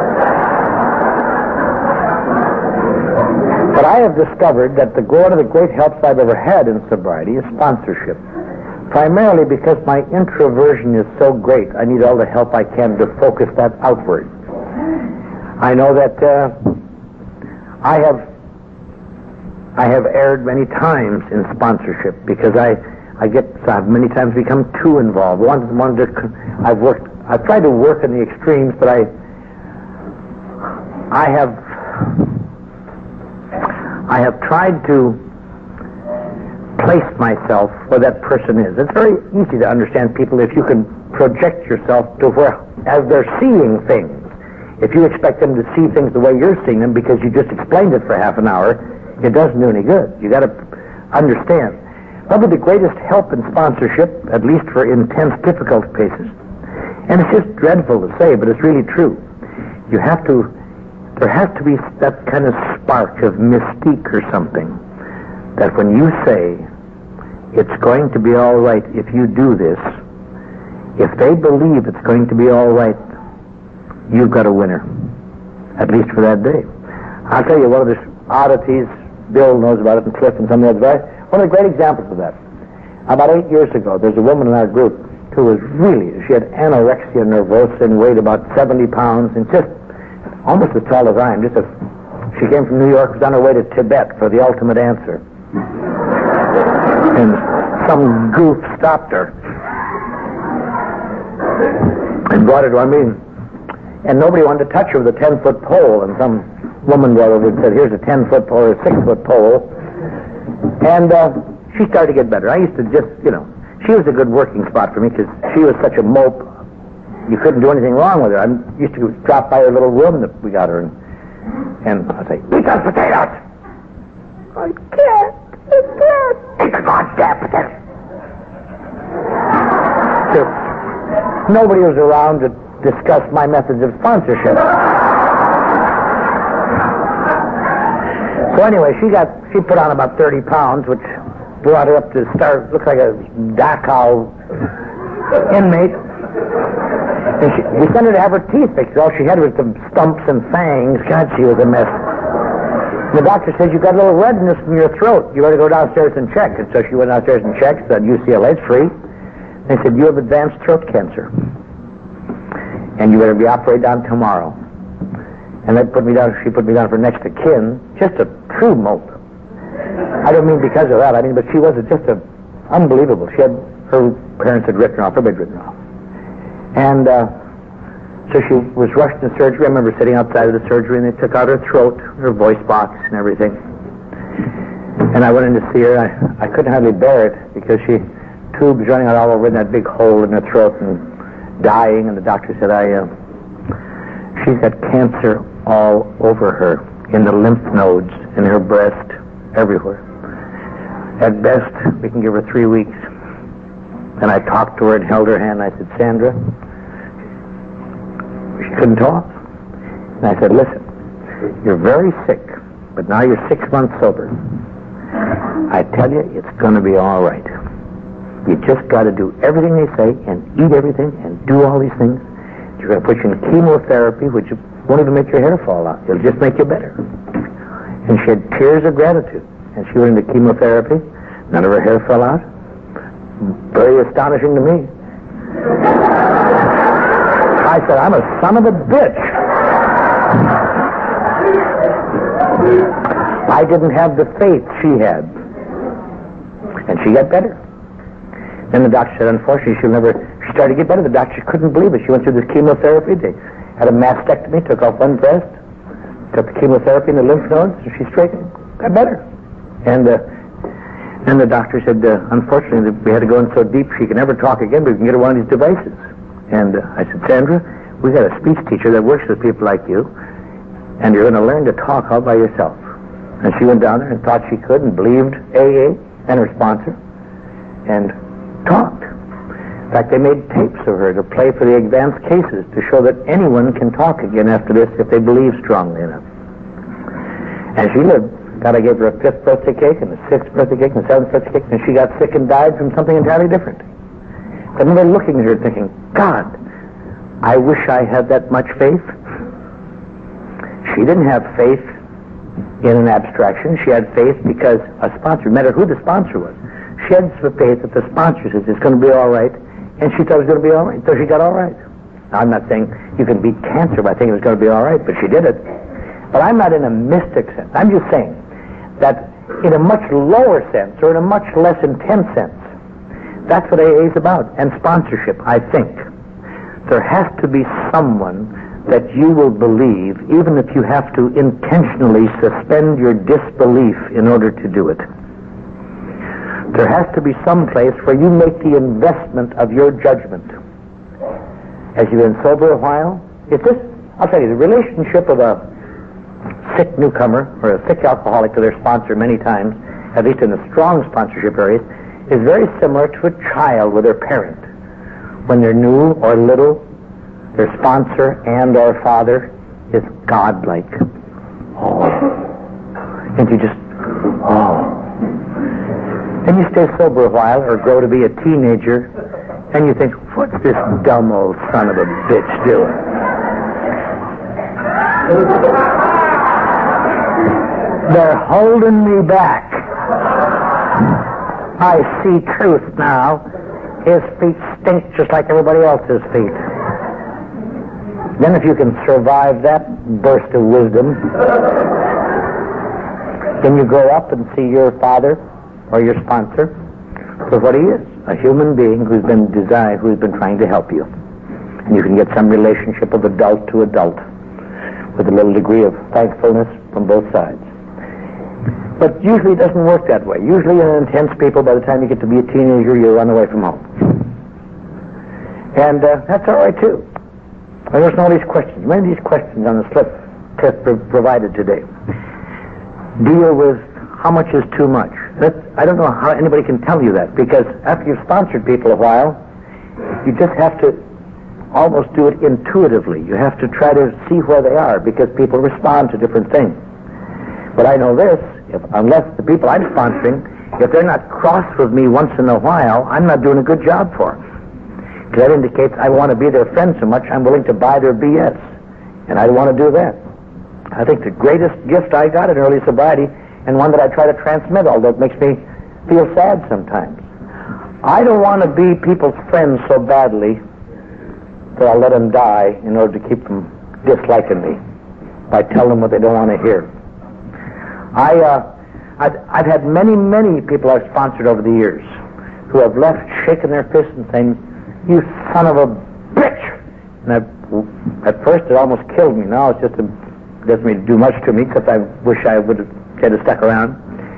But I have discovered that the one of the great helps I've ever had in sobriety is sponsorship. Primarily because my introversion is so great, I need all the help I can to focus that outward. I know that uh, I have I have erred many times in sponsorship because I I get I've many times become too involved. One one to, I've worked I've tried to work in the extremes, but I I have I have tried to place myself where that person is. It's very easy to understand people if you can project yourself to where, as they're seeing things. If you expect them to see things the way you're seeing them because you just explained it for half an hour, it doesn't do any good. You got to understand. Probably the greatest help in sponsorship, at least for intense, difficult cases, and it's just dreadful to say, but it's really true. You have to, there has to be that kind of spark of mystique or something, that when you say, it's going to be all right if you do this, if they believe it's going to be all right, you've got a winner, at least for that day. I'll tell you one of the oddities, Bill knows about it, and Cliff and some of the others, one of the great examples of that. About eight years ago, there's a woman in our group who was really, she had anorexia nervosa and weighed about seventy pounds and just almost as tall as I am. Just a, she came from New York, was on her way to Tibet for the ultimate answer. And some goof stopped her and brought her to our meeting. And nobody wanted to touch her with a ten-foot pole. And some woman brought over and said, here's a ten-foot pole or a six-foot pole. And uh, she started to get better. I used to just, you know, she was a good working spot for me because she was such a mope. You couldn't do anything wrong with her. I used to drop by her little room that we got her in. And I'd say, eat those potatoes. I can't. I can't. Eat the goddamn potatoes. So, nobody was around to discuss my methods of sponsorship. So anyway, she got, she put on about thirty pounds, which brought her up to start, looks like a Dachau inmate. And she, we sent her to have her teeth fixed. All she had was some stumps and fangs. God, she was a mess. The doctor says, you got a little redness in your throat. You better go downstairs and check. And so she went downstairs and checked. Said, U C L A's free. They said, you have advanced throat cancer. And you better be operated on tomorrow. And they put me down, she put me down for next of kin. Just a true mope. I don't mean because of that. I mean, but she was just a unbelievable. She had, her parents had written her off, her bed written off. And uh, so she was rushed to surgery. I remember sitting outside of the surgery, and they took out her throat, her voice box, and everything. And I went in to see her. I, I couldn't hardly bear it because she tubes running out all over in that big hole in her throat and dying. And the doctor said, "I, uh, she's got cancer all over her, in the lymph nodes, in her breast, everywhere. At best, we can give her three weeks." And I talked to her and held her hand. And I said, "Sandra," she couldn't talk. And I said, "Listen, you're very sick, but now you're six months sober. I tell you, it's going to be all right. You just got to do everything they say and eat everything and do all these things. You're going to put you in chemotherapy, which won't even make your hair fall out. It'll just make you better." And she had tears of gratitude. And she went into chemotherapy. None of her hair fell out. Very astonishing to me. I said, "I'm a son of a bitch." I didn't have the faith she had. And she got better. Then the doctor said, unfortunately, she'll never... She started to get better. The doctor couldn't believe it. She went through this chemotherapy. They had a mastectomy, took off one breast, took the chemotherapy and the lymph nodes, and she straightened, got better. And uh, then the doctor said, uh, unfortunately, we had to go in so deep she can never talk again, but we can get her one of these devices. And uh, I said, Sandra, we got a speech teacher that works with people like you, and you're going to learn to talk all by yourself. And she went down there and thought she could and believed A A and her sponsor and talked. In fact, they made tapes of her to play for the advanced cases to show that anyone can talk again after this if they believe strongly enough. And she lived. God, I gave her a fifth birthday cake and a sixth birthday cake and a seventh birthday cake, and she got sick and died from something entirely different. I remember looking at her thinking, God, I wish I had that much faith. She didn't have faith in an abstraction. She had faith because a sponsor, no matter who the sponsor was, she had faith that the sponsor says it's going to be all right, and she thought it was going to be all right, so she got all right. Now, I'm not saying you can beat cancer by thinking it was going to be all right, but she did it. But I'm not in a mystic sense. I'm just saying that in a much lower sense, or in a much less intense sense, that's what A A is about. And sponsorship, I think. There has to be someone that you will believe, even if you have to intentionally suspend your disbelief in order to do it. There has to be some place where you make the investment of your judgment. As you've been sober a while, if this, I'll tell you, the relationship of a sick newcomer or a sick alcoholic to their sponsor many times, at least in the strong sponsorship areas, is very similar to a child with their parent. When they're new or little, their sponsor and or father is godlike. Oh. And you just, oh. Then you stay sober a while or grow to be a teenager, and you think, what's this dumb old son of a bitch doing? They're holding me back. I see truth now. His feet stink just like everybody else's feet. Then if you can survive that burst of wisdom, then you grow up and see your father or your sponsor for what he is, a human being who's been designed, who's been trying to help you. And you can get some relationship of adult to adult with a little degree of thankfulness from both sides. But usually it doesn't work that way. Usually in intense people, by the time you get to be a teenager, you run away from home. And uh, that's all right, too. And there's all these questions. Many of these questions on the slip test provided today deal with how much is too much. That's, I don't know how anybody can tell you that, because after you've sponsored people a while, you just have to almost do it intuitively. You have to try to see where they are, because people respond to different things. But I know this, if, unless the people I'm sponsoring, if they're not cross with me once in a while, I'm not doing a good job for them. Because that indicates I want to be their friend so much, I'm willing to buy their B S. And I want to do that. I think the greatest gift I got in early sobriety, and one that I try to transmit, although it makes me feel sad sometimes. I don't want to be people's friends so badly that I'll let them die in order to keep them disliking me by telling them what they don't want to hear. I, uh, I've, I've had many, many people I've sponsored over the years who have left shaking their fists and saying, "You son of a bitch!" And I've, at first it almost killed me. Now it's just a, it doesn't really do much to me because I wish I would have kind of stuck around.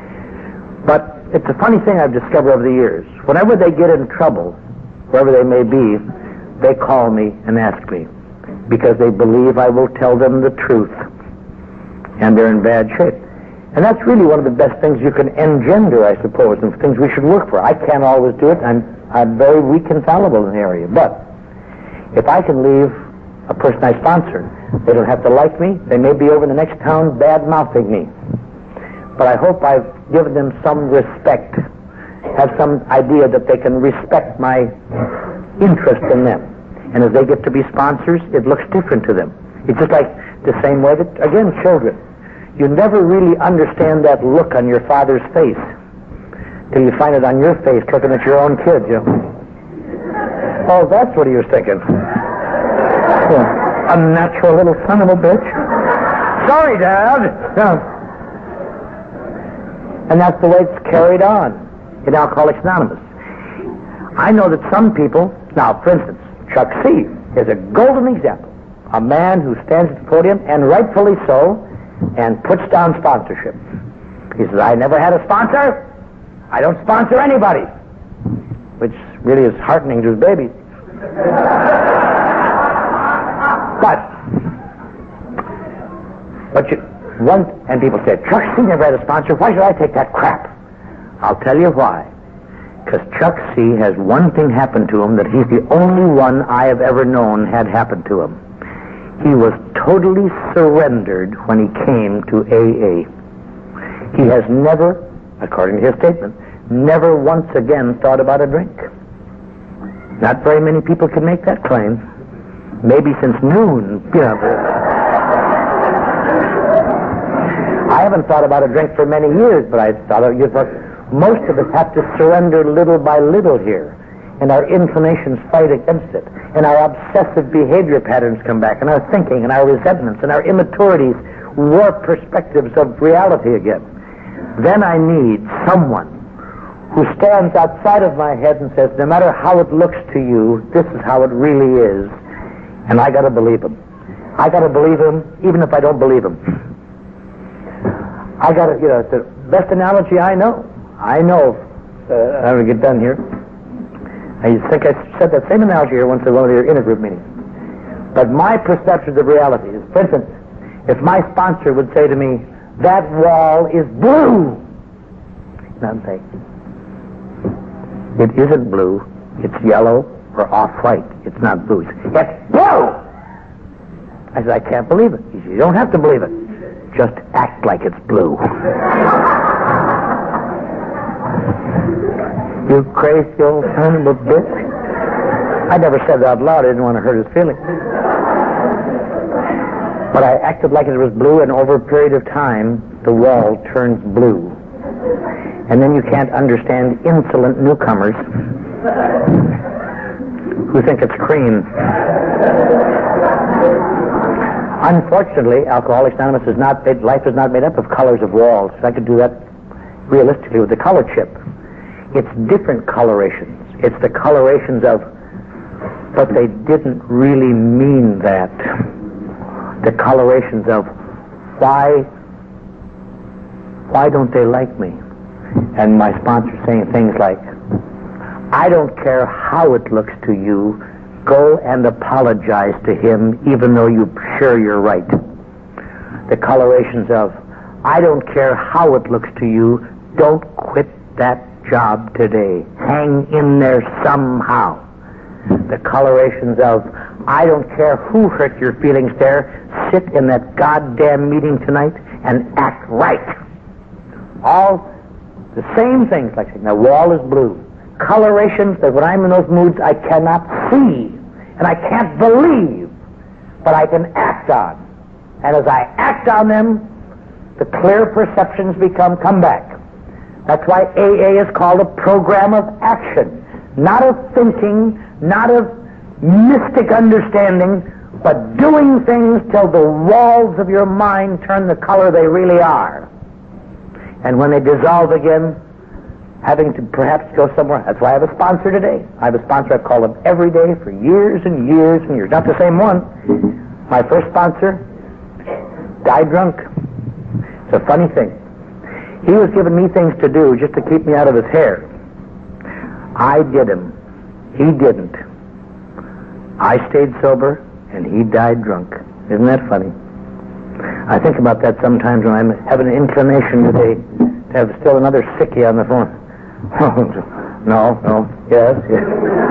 But it's a funny thing I've discovered over the years. Whenever they get in trouble, wherever they may be, they call me and ask me because they believe I will tell them the truth, and they're in bad shape. And that's really one of the best things you can engender, I suppose, and things we should work for. I can't always do it. I'm, I'm very weak and fallible in the area. But if I can leave a person I sponsor, they don't have to like me. They may be over in the next town bad-mouthing me. But I hope I've given them some respect, have some idea that they can respect my interest in them. And as they get to be sponsors, it looks different to them. It's just like the same way that, again, children. You never really understand that look on your father's face till you find it on your face looking at your own kids. You know? Oh, that's what he was thinking. Yeah. Unnatural little son of a bitch. Sorry, Dad. Yeah. And that's the way it's carried on in Alcoholics Anonymous. I know that some people, now, for instance, Chuck C. is a golden example. A man who stands at the podium, and rightfully so, and puts down sponsorship. He says, I never had a sponsor. I don't sponsor anybody. Which really is heartening to his baby. But, but you, one, and people say, Chuck C. never had a sponsor. Why should I take that crap? I'll tell you why. Because Chuck C. has one thing happen to him that he's the only one I have ever known had happened to him. He was totally surrendered when he came to A A. He has never, according to his statement, never once again thought about a drink. Not very many people can make that claim. Maybe since noon, you know. I haven't thought about a drink for many years, but I thought of, you thought, most of us have to surrender little by little here, and our inclinations fight against it, and our obsessive behavior patterns come back, and our thinking, and our resentments, and our immaturities warp perspectives of reality again. Then I need someone who stands outside of my head and says, no matter how it looks to you, this is how it really is, and I got to believe him. I got to believe him, even if I don't believe him. I got to, you know, it's the best analogy I know. I know, uh, I'm going to get done here. I think I said that same analogy here once at one of your intergroup meetings. But my perceptions of reality is, for instance, if my sponsor would say to me, that wall is blue, and I'd say, it isn't blue, it's yellow or off-white, it's not blue. He said, it's blue! I said, I can't believe it. He said, you don't have to believe it. Just act like it's blue. You crazy old son of a bitch. I never said it out loud. I didn't want to hurt his feelings. But I acted like it was blue, and over a period of time, the wall turns blue. And then you can't understand insolent newcomers who think it's cream. Unfortunately, Alcoholics Anonymous is not made, life is not made up of colors of walls. I could do that realistically with the color chip. It's different colorations. It's the colorations of, but they didn't really mean that. The colorations of, why, why don't they like me? And my sponsor saying things like, I don't care how it looks to you, go and apologize to him even though you're sure you're right. The colorations of, I don't care how it looks to you, don't quit that job today. Hang in there somehow. The colorations of, I don't care who hurt your feelings there, sit in that goddamn meeting tonight and act right. All the same things, like saying, the wall is blue. Colorations that when I'm in those moods I cannot see and I can't believe, but I can act on. And as I act on them, the clear perceptions become come back. That's why A A is called a program of action, not of thinking, not of mystic understanding, but doing things till the walls of your mind turn the color they really are. And when they dissolve again, having to perhaps go somewhere. That's why I have a sponsor today. I have a sponsor. I've called him every day for years and years and years. Not the same one. My first sponsor died drunk. It's a funny thing. He was giving me things to do just to keep me out of his hair. I did him. He didn't. I stayed sober, and he died drunk. Isn't that funny? I think about that sometimes when I'm having an inclination today to have still another sickie on the phone. no, no, yes, yes.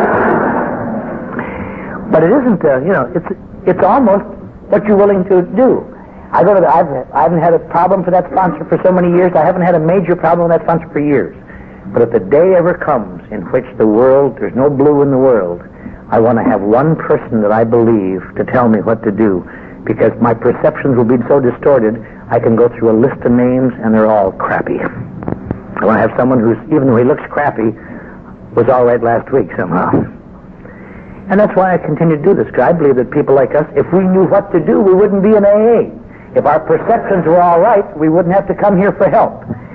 But it isn't, uh, you know, it's it's almost what you're willing to do. I go to the, I've, I haven't had a problem for that sponsor for so many years. I haven't had a major problem with that sponsor for years. But if the day ever comes in which the world, there's no blue in the world, I want to have one person that I believe to tell me what to do, because my perceptions will be so distorted, I can go through a list of names and they're all crappy. I want to have someone who's, even though he looks crappy, was all right last week somehow. And that's why I continue to do this, because I believe that people like us, if we knew what to do, we wouldn't be in A A. If our perceptions were all right, we wouldn't have to come here for help.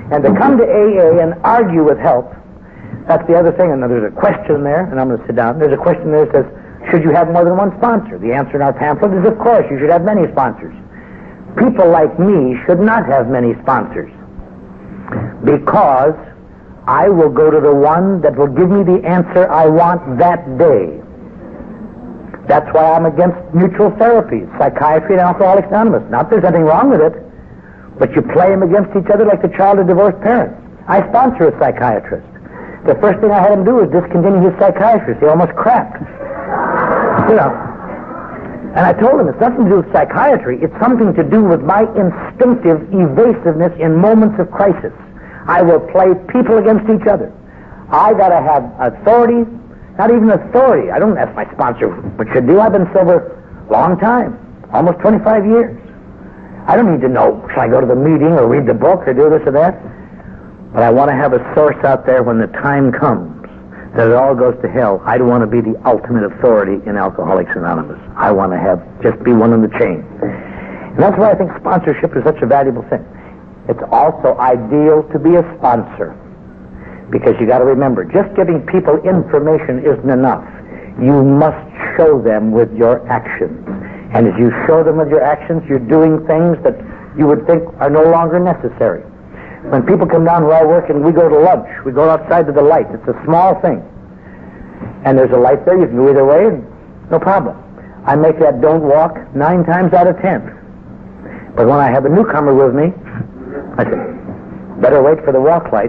And to come to A A and argue with help, that's the other thing. And there's a question there, and I'm going to sit down. There's a question there that says, should you have more than one sponsor? The answer in our pamphlet is, of course, you should have many sponsors. People like me should not have many sponsors, because I will go to the one that will give me the answer I want that day. That's why I'm against mutual therapies, psychiatry and Alcoholics Anonymous. Not that there's anything wrong with it, but you play them against each other like the child of divorced parents. I sponsor a psychiatrist. The first thing I had him do was discontinue his psychiatrist. He almost cracked. You know. And I told him it's nothing to do with psychiatry. It's something to do with my instinctive evasiveness in moments of crisis. I will play people against each other. I gotta have authority, not even authority. I don't ask my sponsor what should do. I've been sober a long time, almost twenty-five years. I don't need to know, shall I go to the meeting or read the book or do this or that? But I want to have a source out there when the time comes that it all goes to hell. I don't want to be the ultimate authority in Alcoholics Anonymous. I want to have just be one in the chain. And that's why I think sponsorship is such a valuable thing. It's also ideal to be a sponsor, because you got to remember, just giving people information isn't enough. You must show them with your actions. And as you show them with your actions, you're doing things that you would think are no longer necessary. When people come down where I work and we go to lunch, we go outside to the light. It's a small thing. And there's a light there. You can go either way, and no problem. I make that don't walk nine times out of ten. But when I have a newcomer with me, I say, better wait for the walk light.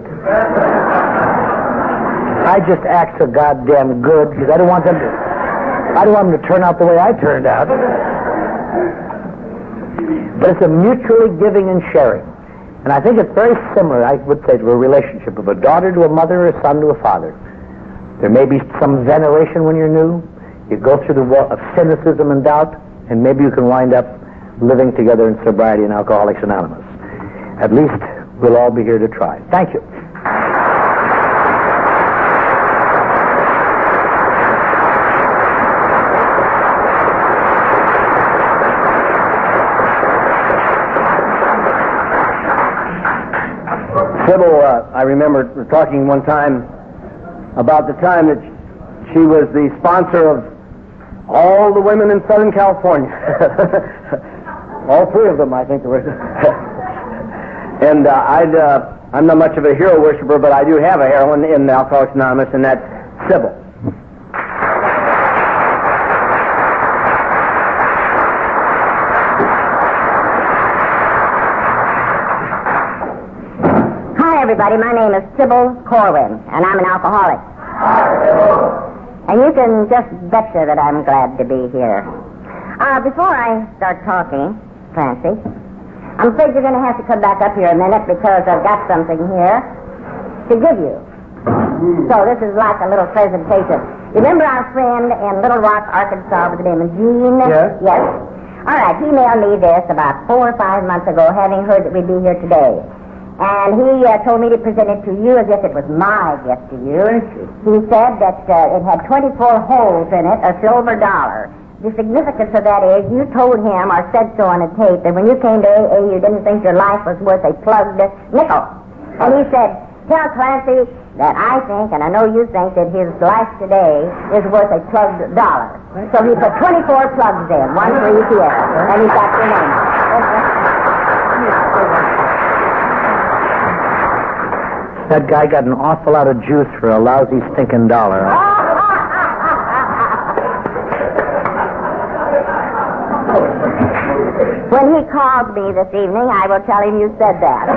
I just act so goddamn good because I don't want them to, I don't want them to turn out the way I turned out. But it's a mutually giving and sharing. And I think it's very similar, I would say, to a relationship of a daughter to a mother or a son to a father. There may be some veneration when you're new. You go through the wall of cynicism and doubt, and maybe you can wind up living together in sobriety in Alcoholics Anonymous. At least we'll all be here to try. Thank you. Sybil, uh, I remember talking one time about the time that she was the sponsor of all the women in Southern California. All three of them, I think. Were. And uh, I'd, uh, I'm not much of a hero worshiper, but I do have a heroine in Alcoholics Anonymous, and that's Sybil. Everybody, my name is Sybil Corwin, and I'm an alcoholic. And you can just betcha that I'm glad to be here. Uh, before I start talking, Clancy, I'm afraid you're going to have to come back up here a minute because I've got something here to give you. So this is like a little presentation. You remember our friend in Little Rock, Arkansas, with the name of Gene? Yes. Yes. All right, he mailed me this about four or five months ago, having heard that we'd be here today. And he uh, told me to present it to you as if it was my gift to you. He said that uh, it had twenty-four holes in it, a silver dollar. The significance of that is you told him, or said so on a tape, that when you came to A A, you didn't think your life was worth a plugged nickel. And he said, tell Clancy that I think, and I know you think, that his life today is worth a plugged dollar. So he put twenty-four plugs in, one for each ear, and he got your name. That guy got an awful lot of juice for a lousy stinking dollar. When he calls me this evening, I will tell him you said that.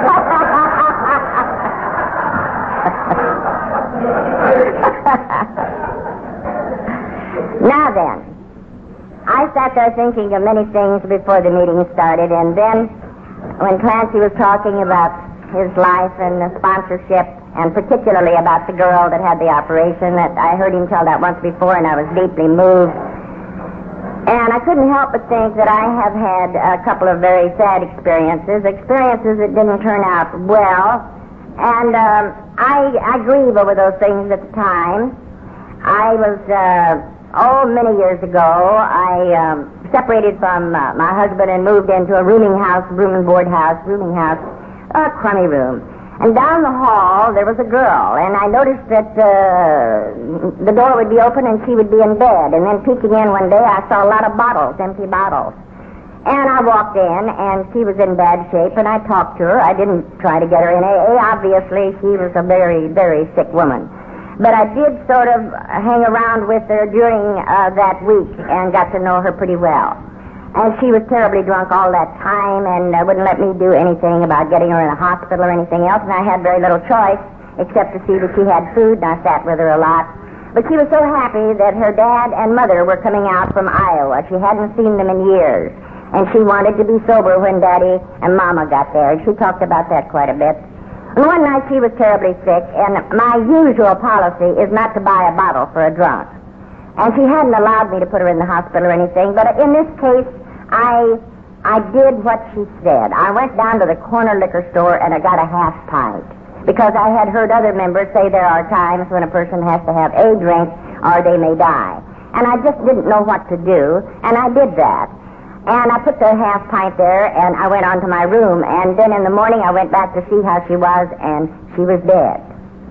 Now then, I sat there thinking of many things before the meeting started, and then when Clancy was talking about his life and the sponsorship, and particularly about the girl that had the operation, that I heard him tell that once before, and I was deeply moved. And I couldn't help but think that I have had a couple of very sad experiences, experiences that didn't turn out well, and um, I, I grieve over those things at the time. I was, uh, oh, many years ago, I um, separated from uh, my husband and moved into a rooming house, room and board house, rooming house, a crummy room. And down the hall, there was a girl, and I noticed that uh, the door would be open and she would be in bed. And then peeking in one day, I saw a lot of bottles, empty bottles. And I walked in, and she was in bad shape, and I talked to her. I didn't try to get her in A A. Obviously, she was a very, very sick woman. But I did sort of hang around with her during uh, that week and got to know her pretty well. And she was terribly drunk all that time and uh, wouldn't let me do anything about getting her in a hospital or anything else. And I had very little choice except to see that she had food, and I sat with her a lot. But she was so happy that her dad and mother were coming out from Iowa. She hadn't seen them in years. And she wanted to be sober when Daddy and Mama got there. And she talked about that quite a bit. And one night she was terribly sick, and my usual policy is not to buy a bottle for a drunk. And she hadn't allowed me to put her in the hospital or anything, but in this case, I I did what she said. I went down to the corner liquor store and I got a half pint, because I had heard other members say there are times when a person has to have a drink or they may die. And I just didn't know what to do, and I did that. And I put the half pint there, and I went on to my room, and then in the morning I went back to see how she was, and she was dead.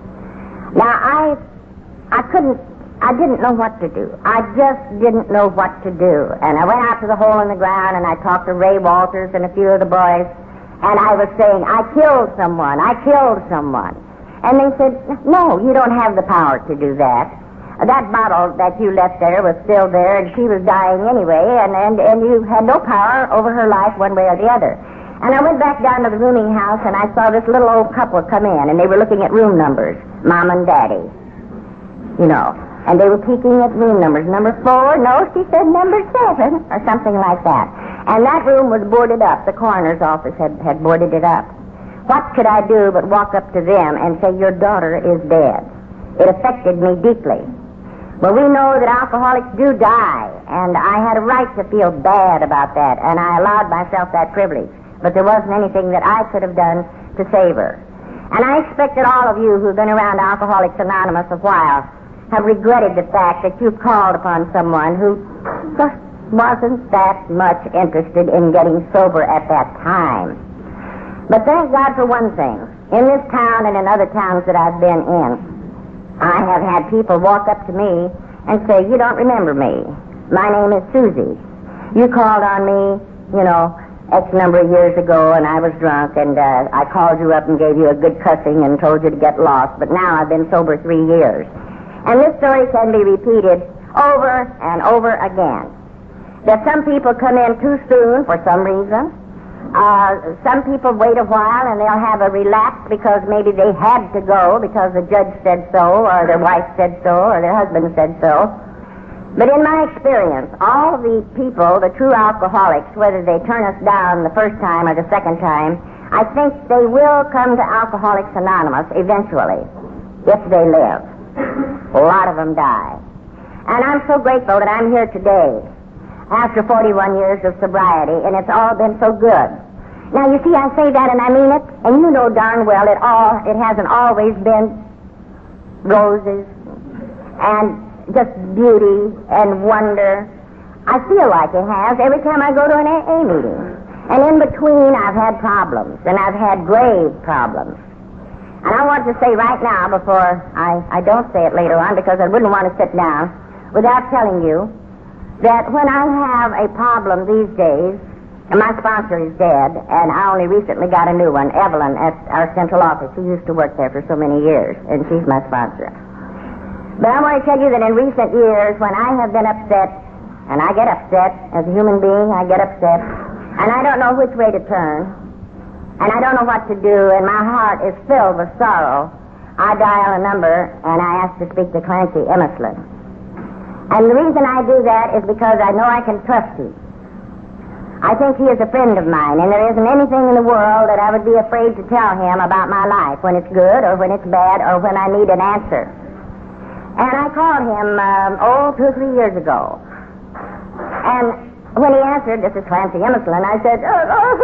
Now, I I couldn't, I didn't know what to do. I just didn't know what to do. And I went out to the hole in the ground, and I talked to Ray Walters and a few of the boys, and I was saying, I killed someone, I killed someone. And they said, no, you don't have the power to do that. That bottle that you left there was still there, and she was dying anyway, and, and, and you had no power over her life one way or the other. And I went back down to the rooming house, and I saw this little old couple come in, and they were looking at room numbers, Mom and Daddy, you know. And they were peeking at room numbers. Number four? No, she said number seven, or something like that. And that room was boarded up. The coroner's office had, had boarded it up. What could I do but walk up to them and say, your daughter is dead? It affected me deeply. Well, we know that alcoholics do die, and I had a right to feel bad about that, and I allowed myself that privilege. But there wasn't anything that I could have done to save her. And I expect that all of you who've been around Alcoholics Anonymous a while have regretted the fact that you called upon someone who just wasn't that much interested in getting sober at that time. But thank God for one thing. In this town and in other towns that I've been in, I have had people walk up to me and say, you don't remember me. My name is Susie. You called on me, you know, X number of years ago, and I was drunk, and uh, I called you up and gave you a good cussing and told you to get lost, but now I've been sober three years. And this story can be repeated over and over again. That some people come in too soon for some reason. Uh, some people wait a while and they'll have a relapse because maybe they had to go because the judge said so, or their wife said so, or their husband said so. But in my experience, all of these people, the true alcoholics, whether they turn us down the first time or the second time, I think they will come to Alcoholics Anonymous eventually, if they live. A lot of them die. And I'm so grateful that I'm here today after forty-one years of sobriety, and it's all been so good. Now, you see, I say that and I mean it, and you know darn well it all, it hasn't always been roses and just beauty and wonder. I feel like it has every time I go to an A A meeting. And in between, I've had problems, and I've had grave problems. And I want to say right now, before I, I don't say it later on, because I wouldn't want to sit down without telling you that when I have a problem these days, and my sponsor is dead, and I only recently got a new one, Evelyn, at our central office, who used to work there for so many years, and she's my sponsor. But I want to tell you that in recent years, when I have been upset, and I get upset, as a human being, I get upset, and I don't know which way to turn, and I don't know what to do, and my heart is filled with sorrow, I dial a number, and I ask to speak to Clancy Emerson. And the reason I do that is because I know I can trust him. I think he is a friend of mine, and there isn't anything in the world that I would be afraid to tell him about my life, when it's good or when it's bad or when I need an answer. And I called him, um, oh, two or three years ago. And when he answered, this is Clancy Emerson, I said, oh,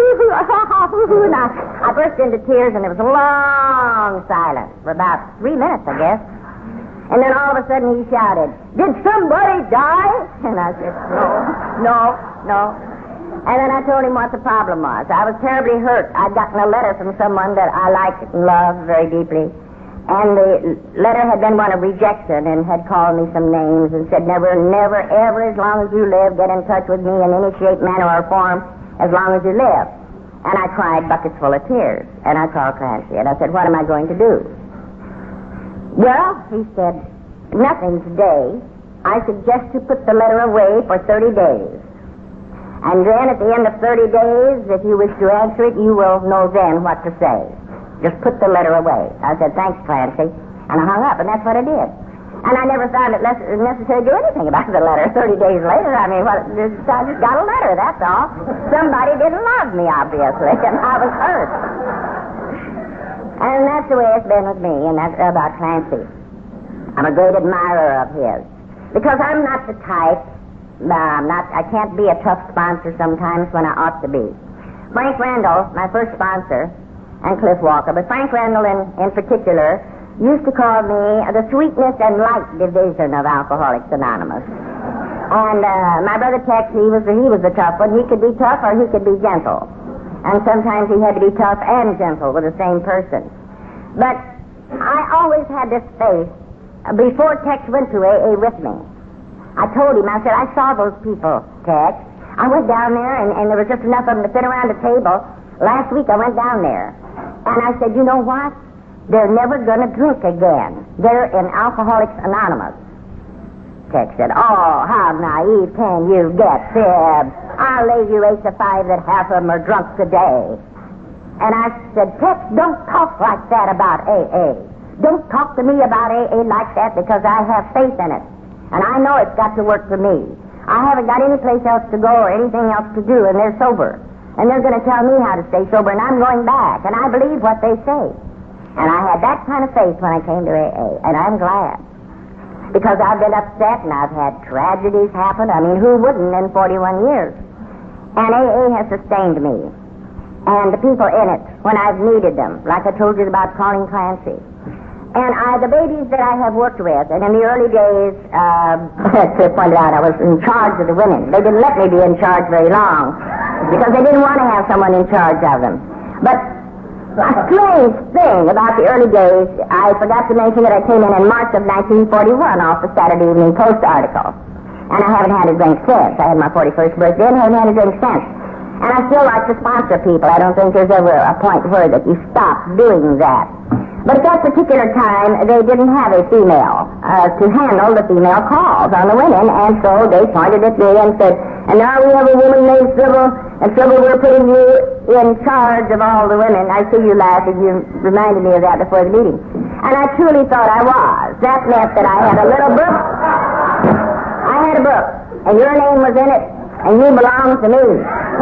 oh, and I, I burst into tears, and there was a long silence for about three minutes, I guess. And then all of a sudden he shouted, did somebody die? And I said, no, no, no. And then I told him what the problem was. I was terribly hurt. I'd gotten a letter from someone that I liked and loved very deeply. And the letter had been one of rejection and had called me some names and said, never, never, ever, as long as you live, get in touch with me in any shape, manner, or form, as long as you live. And I cried buckets full of tears. And I called Clancy, and I said, what am I going to do? Well, he said, nothing today. I suggest you put the letter away for thirty days. And then at the end of thirty days, if you wish to answer it, you will know then what to say. Just put the letter away. I said, thanks, Clancy. And I hung up, and that's what I did. And I never found it necessary to do anything about the letter. Thirty days later, I mean, what, I just got a letter, that's all. Somebody didn't love me, obviously, and I was hurt. And that's the way it's been with me, and that's about Clancy. I'm a great admirer of his. Because I'm not the type... Uh, I'm not, I can't be a tough sponsor sometimes when I ought to be. Frank Randall, my first sponsor, and Cliff Walker, but Frank Randall in, in particular, used to call me the sweetness and light division of Alcoholics Anonymous. And uh, my brother Tex, he was, he was the tough one. He could be tough or he could be gentle. And sometimes he had to be tough and gentle with the same person. But I always had this faith, uh, before Tex went to A A with me. I told him, I said, I saw those people, Tex. I went down there, and, and there was just enough of them to fit around the table. Last week I went down there. And I said, you know what? They're never going to drink again. They're in Alcoholics Anonymous. Tex said, oh, how naive can you get, Fib? I'll lay you eight to five that half of them are drunk today. And I said, Tex, don't talk like that about A A. Don't talk to me about A A like that because I have faith in it. And I know it's got to work for me. I haven't got any place else to go or anything else to do, and they're sober. And they're going to tell me how to stay sober, and I'm going back, and I believe what they say. And I had that kind of faith when I came to A A, and I'm glad. Because I've been upset, and I've had tragedies happen. I mean, who wouldn't in forty-one years? And A A has sustained me. And the people in it, when I've needed them, like I told you about calling Clancy. And I, the babies that I have worked with, and in the early days, uh, as Cliff pointed out, I was in charge of the women. They didn't let me be in charge very long because they didn't want to have someone in charge of them. But a strange thing about the early days, I forgot to mention that I came in in March of nineteen forty-one off the Saturday Evening Post article. And I haven't had a drink since. I had my forty-first birthday and haven't had a drink since. And I still like to sponsor people. I don't think there's ever a point where that you stop doing that. But at that particular time, they didn't have a female uh, to handle the female calls on the women, and so they pointed at me and said, and now we have a woman named Sybil, and Sybil, we're putting you in charge of all the women. I see you laughing. You reminded me of that before the meeting. And I truly thought I was. That meant that I had a little book. I had a book, and your name was in it, and you belonged to me.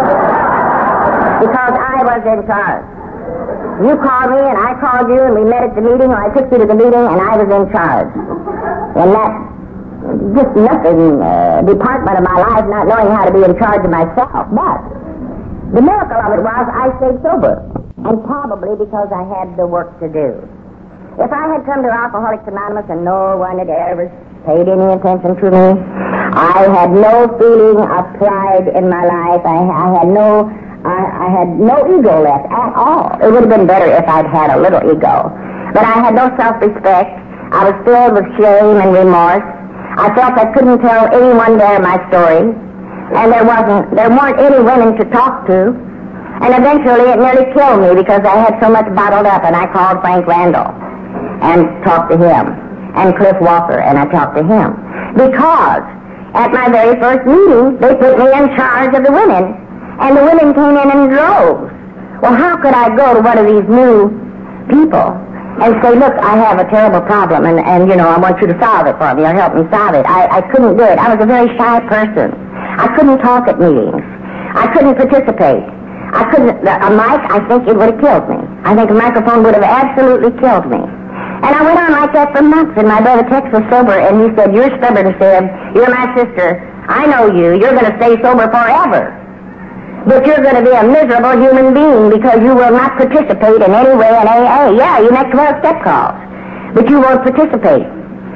Because I was in charge. You called me, and I called you, and we met at the meeting, or I took you to the meeting, and I was in charge. And that, just nothing, uh, department of my life, not knowing how to be in charge of myself. But the miracle of it was I stayed sober, and probably because I had the work to do. If I had come to Alcoholics Anonymous and no one had ever paid any attention to me, I had no feeling of pride in my life. I, I had no... I, I had no ego left at all. It would have been better if I'd had a little ego. But I had no self-respect. I was filled with shame and remorse. I felt I couldn't tell anyone there my story. And there wasn't, there weren't any women to talk to. And eventually it nearly killed me because I had so much bottled up, and I called Frank Randall and talked to him. And Cliff Walker, and I talked to him. Because at my very first meeting, they put me in charge of the women. And the women came in in droves. Well, how could I go to one of these new people and say, look, I have a terrible problem, and, and you know, I want you to solve it for me, or help me solve it. I, I couldn't do it. I was a very shy person. I couldn't talk at meetings. I couldn't participate. I couldn't, a mic, I think it would have killed me. I think a microphone would have absolutely killed me. And I went on like that for months, and my brother Tex was sober, and he said, you're stubborn, Sid. You're my sister. I know you. You're going to stay sober forever. But you're going to be a miserable human being because you will not participate in any way in A A. Yeah, you make twelve step calls, but you won't participate.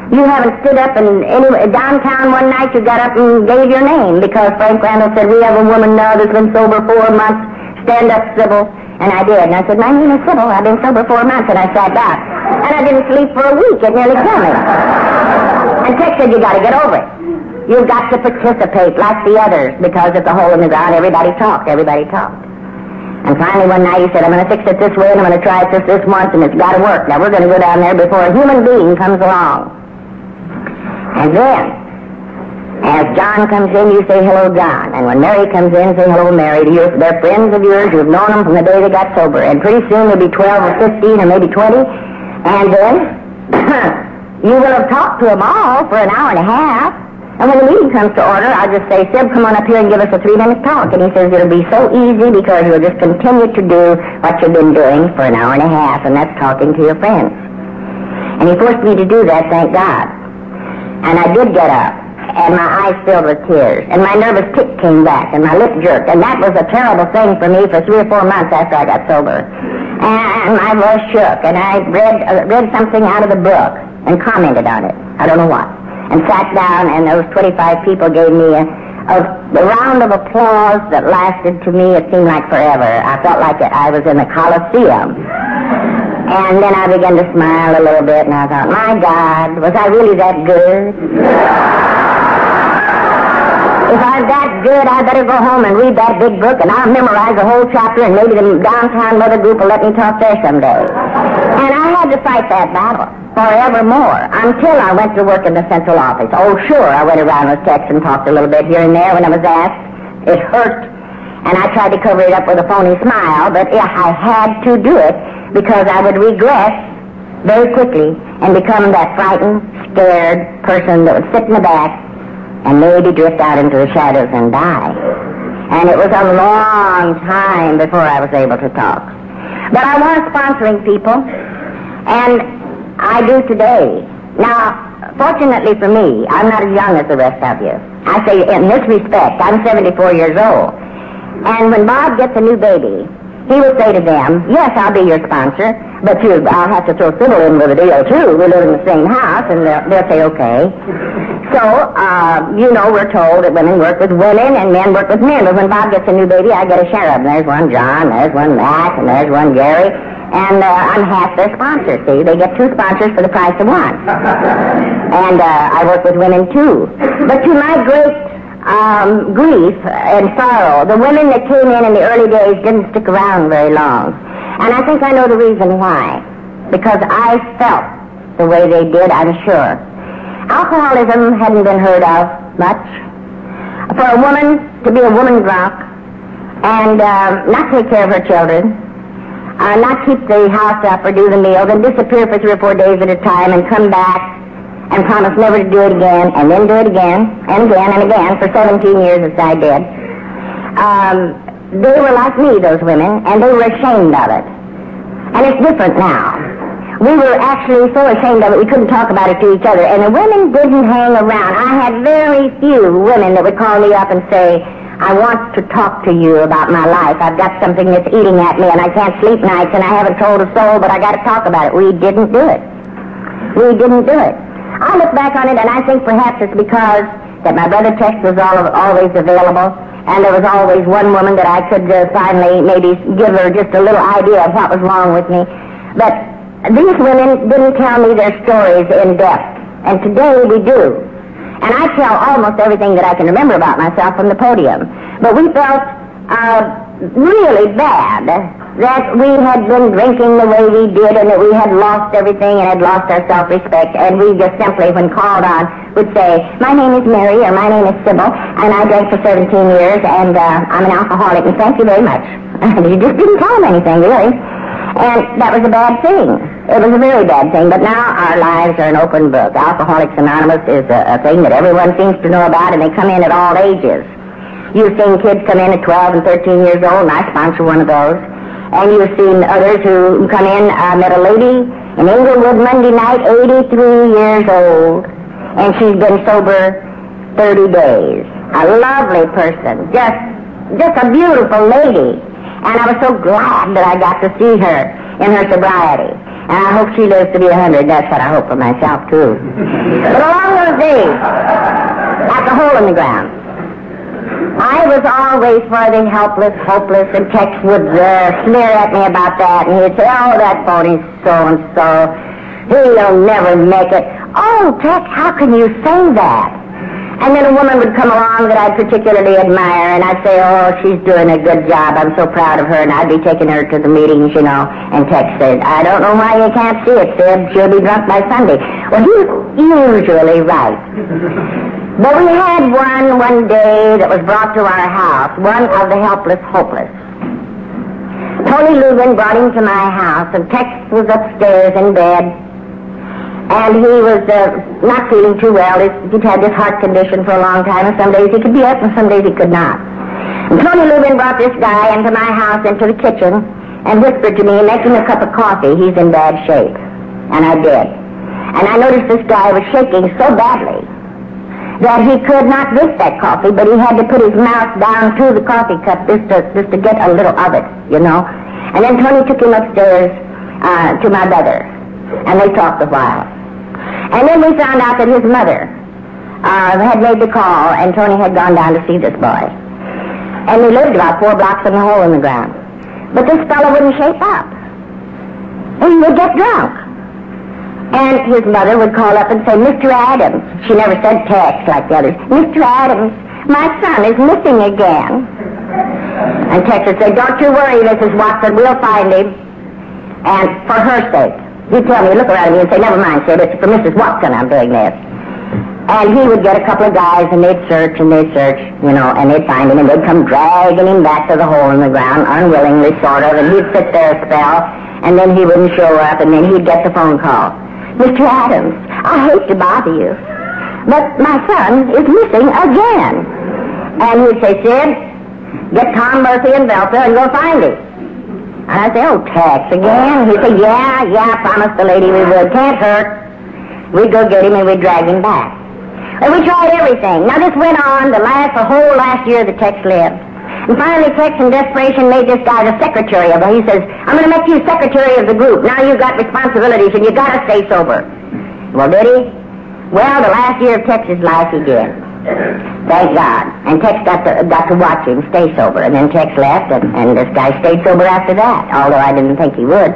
You haven't stood up in any downtown one night. You got up and gave your name because Frank Randall said, we have a woman now that's been sober four months. Stand up, Sybil. And I did. And I said, my name is Sybil. I've been sober four months. And I sat down. And I didn't sleep for a week. It nearly killed me. And Tex said, you got to get over it. You've got to participate like the others because if the hole in the ground, everybody talked. Everybody talked. And finally one night he said, I'm going to fix it this way and I'm going to try it just this once and it's got to work. Now we're going to go down there before a human being comes along. And then, as John comes in, you say hello, John. And when Mary comes in, say hello, Mary. To you, they're friends of yours. You've known them from the day they got sober. And pretty soon they'll be twelve or fifteen or maybe twenty. And then you will have talked to them all for an hour and a half. And when the meeting comes to order, I'll just say, Sib, come on up here and give us a three-minute talk. And he says, it'll be so easy because you'll just continue to do what you've been doing for an hour and a half, and that's talking to your friends. And he forced me to do that, thank God. And I did get up, and my eyes filled with tears, and my nervous tick came back, and my lip jerked, and that was a terrible thing for me for three or four months after I got sober. And my voice shook, and I read uh, read something out of the book and commented on it. I don't know what. And sat down, and those twenty-five people gave me a, a, a round of applause that lasted to me, it seemed like forever. I felt like it, I was in the Coliseum. And then I began to smile a little bit, and I thought, my God, was I really that good? If I'm that good, I better go home and read that big book, and I'll memorize the whole chapter, and maybe the downtown mother group will let me talk there someday. And I had to fight that battle forevermore until I went to work in the central office. Oh, sure, I went around with Tex and talked a little bit here and there when I was asked. It hurt, and I tried to cover it up with a phony smile, but yeah, I had to do it because I would regress very quickly and become that frightened, scared person that would sit in the back and maybe drift out into the shadows and die. And it was a long time before I was able to talk. But I was sponsoring people, and I do today. Now, fortunately for me, I'm not as young as the rest of you. I say in this respect, I'm seventy-four years old. And when Bob gets a new baby, he will say to them, yes, I'll be your sponsor, but you, I'll have to throw Sybil in with a deal, too. We live in the same house, and they'll, they'll say, okay. So, uh, you know, we're told that women work with women and men work with men. But when Bob gets a new baby, I get a share of them. There's one John, there's one Mac, and there's one Gary. And uh, I'm half their sponsor, see? They get two sponsors for the price of one. And uh, I work with women, too. But to my great um, grief and sorrow, the women that came in in the early days didn't stick around very long. And I think I know the reason why. Because I felt the way they did, I'm sure. Alcoholism hadn't been heard of much. For a woman to be a woman drunk and uh, not take care of her children, uh, not keep the house up or do the meals, and disappear for three or four days at a time and come back and promise never to do it again, and then do it again, and again, and again, for seventeen years as I did. Um, they were like me, those women, and they were ashamed of it. And it's different now. We were actually so ashamed of it, we couldn't talk about it to each other. And the women didn't hang around. I had very few women that would call me up and say, I want to talk to you about my life. I've got something that's eating at me, and I can't sleep nights, and I haven't told a soul, but I got to talk about it. We didn't do it. We didn't do it. I look back on it, and I think perhaps it's because that my brother Tex was all, always available, and there was always one woman that I could uh, finally maybe give her just a little idea of what was wrong with me. But these women didn't tell me their stories in depth, and today we do. And I tell almost everything that I can remember about myself from the podium. But we felt uh, really bad that we had been drinking the way we did and that we had lost everything and had lost our self-respect, and we just simply, when called on, would say, my name is Mary, or my name is Sybil, and I drank for seventeen years, and uh, I'm an alcoholic, and thank you very much. You just didn't tell them anything, really. And that was a bad thing. It was a very bad thing, but now our lives are an open book. Alcoholics Anonymous is a, a thing that everyone seems to know about, and they come in at all ages. You've seen kids come in at twelve and thirteen years old, and I sponsor one of those. And you've seen others who come in. I met a lady in Inglewood Monday night, eighty-three years old, and she's been sober thirty days. A lovely person, just, just a beautiful lady. And I was so glad that I got to see her in her sobriety. And I hope she lives to be a hundred. That's what I hope for myself, too. But along those days, at the hole in the ground, I was always for the helpless, hopeless, and Tex would uh, sneer at me about that, and he'd say, oh, that phony's so-and-so. He'll never make it. Oh, Tex, how can you say that? And then a woman would come along that I'd particularly admire, and I'd say, oh, she's doing a good job. I'm so proud of her, and I'd be taking her to the meetings, you know. And Tex said, I don't know why you can't see it, Sid. She'll be drunk by Sunday. Well, he was usually right. But we had one one day that was brought to our house, one of the helpless, hopeless. Tony Lubin brought him to my house, and Tex was upstairs in bed. And he was uh, not feeling too well. He's, he'd had this heart condition for a long time, and some days he could be up, and some days he could not. And Tony Lubin brought this guy into my house, into the kitchen, and whispered to me, make him a cup of coffee. He's in bad shape. And I did. And I noticed this guy was shaking so badly that he could not drink that coffee, but he had to put his mouth down to the coffee cup just to, just to get a little of it, you know. And then Tony took him upstairs uh, to my brother, and they talked a while. And then we found out that his mother uh, had made the call, and Tony had gone down to see this boy. And he lived about four blocks from the hole in the ground. But this fellow wouldn't shape up. And he would get drunk. And his mother would call up and say, Mister Adams. She never said Tex like the others. Mister Adams, my son is missing again. And Tex would say, don't you worry, Missus Watson, we'll find him. And for her sake. He'd tell me, look around at me and say, never mind, sir, it's for Missus Watson I'm doing this. And he would get a couple of guys, and they'd search, and they'd search, you know, and they'd find him, and they'd come dragging him back to the hole in the ground, unwillingly, sort of, and he'd sit there a spell, and then he wouldn't show up, and then he'd get the phone call. Mister Adams, I hate to bother you, but my son is missing again. And he'd say, Sid, get Tom Murphy and Velta and go find him. And I'd say, oh, Tex, again? He'd say, yeah, yeah, I promised the lady we would. Can't hurt. We'd go get him and we'd drag him back. And we tried everything. Now, this went on the last, the whole last year that Tex lived. And finally, Tex, in desperation, made this guy the secretary of it. He says, I'm going to make you secretary of the group. Now you've got responsibilities and you've got to stay sober. Well, did he? Well, the last year of Tex's life, he did. Thank God. And Tex got to, got to watch him stay sober. And then Tex left, and, and this guy stayed sober after that, although I didn't think he would.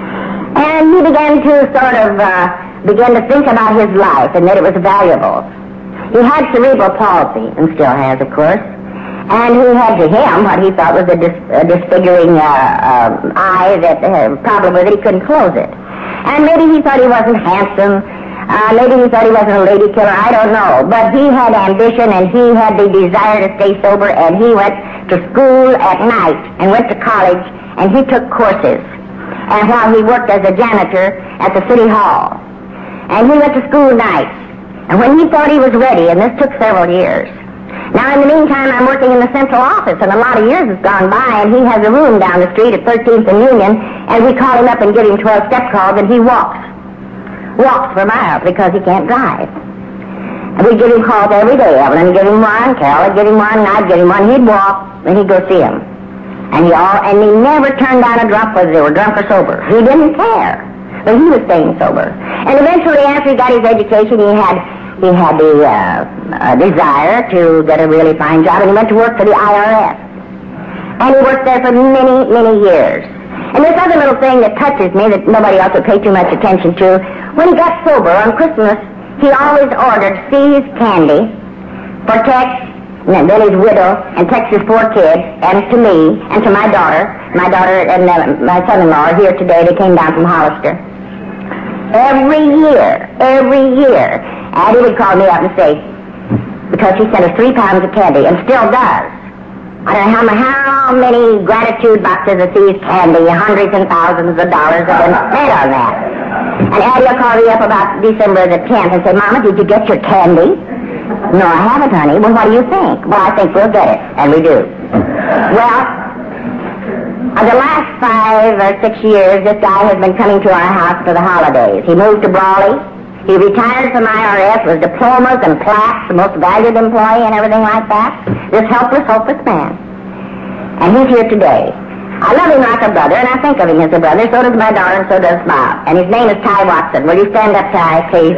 And he began to sort of, uh, began to think about his life and that it was valuable. He had cerebral palsy, and still has, of course. And he had to him what he thought was a, dis, a disfiguring uh, uh, eye that uh, problem with it, he couldn't close it. And maybe he thought he wasn't handsome. Uh, maybe he thought he wasn't a lady killer, I don't know. But he had ambition and he had the desire to stay sober, and he went to school at night and went to college, and he took courses. And while he worked as a janitor at the city hall. And he went to school nights. And when he thought he was ready, and this took several years. Now, in the meantime, I'm working in the central office, and a lot of years has gone by, and he has a room down the street at thirteenth and Union, and we call him up and give him twelve step calls, and he walks. Walks for miles because he can't drive. And we give him calls every day. Evelyn would give him one, Carol would give him one, and I'd give him one. He'd walk, and he'd go see him. And he all, and he never turned down a drunk, whether they were drunk or sober. He didn't care. But he was staying sober. And eventually, after he got his education, he had he had the uh, uh, desire to get a really fine job, and he went to work for the I R S. And he worked there for many, many years. And this other little thing that touches me that nobody else would pay too much attention to, when he got sober on Christmas, he always ordered See's candy for Tex, and then his widow, and Tex's four kids, and to me, and to my daughter. My daughter and uh, my son-in-law are here today. They came down from Hollister. Every year, every year, Addie would call me up and say, because she sent us three pounds of candy, and still does. I don't know how, how many gratitude boxes of See's candy, hundreds and thousands of dollars have been spent on that. And Addie will call me up about December the tenth and say, Mama, did you get your candy? No, I haven't, honey. Well, what do you think? Well, I think we'll get it. And we do. Well, uh, the last five or six years, this guy has been coming to our house for the holidays. He moved to Brawley. He retired from I R S with diplomas and plaques, the most valued employee and everything like that. This helpless, hopeless man. And he's here today. I love him like a brother, and I think of him as a brother. So does my daughter, and so does Bob. And his name is Ty Watson. Will you stand up, Ty, please?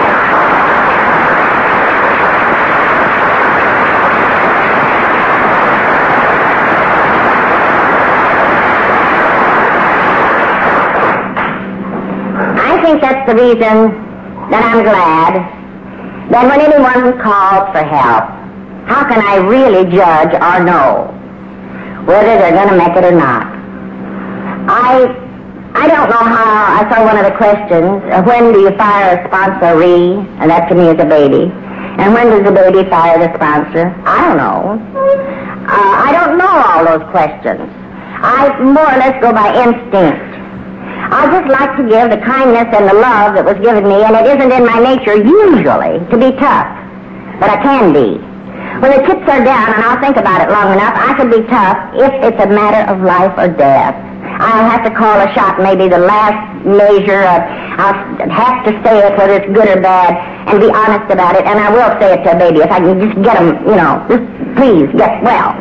I think that's the reason that I'm glad that when anyone calls for help, how can I really judge or know whether they're going to make it or not? I I don't know how. I saw one of the questions, uh, when do you fire a sponsoree? And that to me is a baby. And when does the baby fire the sponsor? I don't know. Uh, I don't know all those questions. I more or less go by instinct. I just like to give the kindness and the love that was given me, and it isn't in my nature usually to be tough, but I can be. When the chips are down, and I'll think about it long enough, I can be tough if it's a matter of life or death. I'll have to call a shot, maybe the last measure. Of, I'll have to say it, whether it's good or bad, and be honest about it, and I will say it to a baby if I can just get them, you know, just please get well.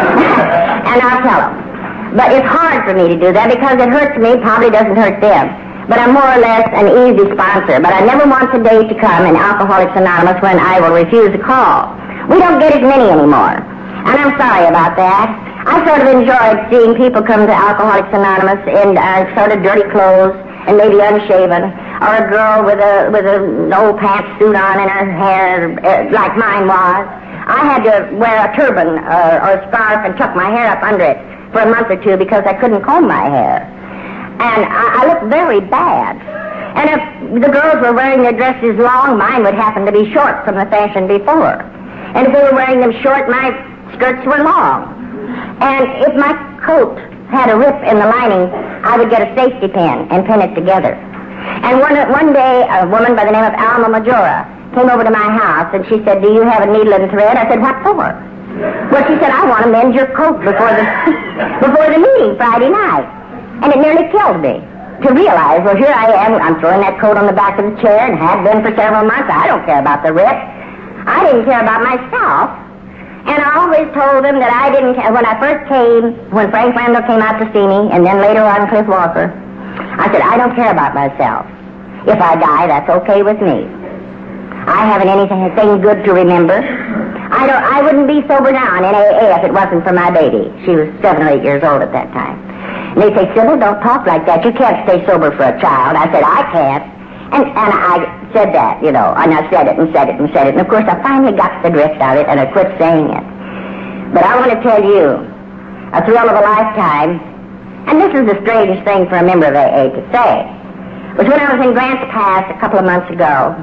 And I'll tell them. But it's hard for me to do that because it hurts me, probably doesn't hurt them. But I'm more or less an easy sponsor. But I never want the day to come in Alcoholics Anonymous when I will refuse a call. We don't get as many anymore. And I'm sorry about that. I sort of enjoyed seeing people come to Alcoholics Anonymous in uh, sort of dirty clothes and maybe unshaven, or a girl with a with an old pantsuit on and her hair uh, like mine was. I had to wear a turban uh, or a scarf and tuck my hair up under it for a month or two because I couldn't comb my hair. And I, I looked very bad. And if the girls were wearing their dresses long, mine would happen to be short from the fashion before. And if they were wearing them short, my skirts were long. And if my coat had a rip in the lining, I would get a safety pin and pin it together. And one, one day, a woman by the name of Alma Majora came over to my house, and she said, do you have a needle and thread? I said, what for? Well, she said, I want to mend your coat before the before the meeting Friday night. And it nearly killed me to realize, well, here I am, I'm throwing that coat on the back of the chair and have been for several months. I don't care about the rip. I didn't care about myself. And I always told them that I didn't care. When I first came, when Frank Randall came out to see me, and then later on Cliff Walker, I said, I don't care about myself. If I die, that's okay with me. I haven't anything good to remember. I don't. I wouldn't be sober now in A A if it wasn't for my baby. She was seven or eight years old at that time. And they say, Sybil, don't talk like that. You can't stay sober for a child. I said, I can't. And, and I said that, you know, and I said it and said it and said it. And, of course, I finally got the drift of it, and I quit saying it. But I want to tell you, a thrill of a lifetime, and this is a strange thing for a member of A A to say, was when I was in Grants Pass a couple of months ago,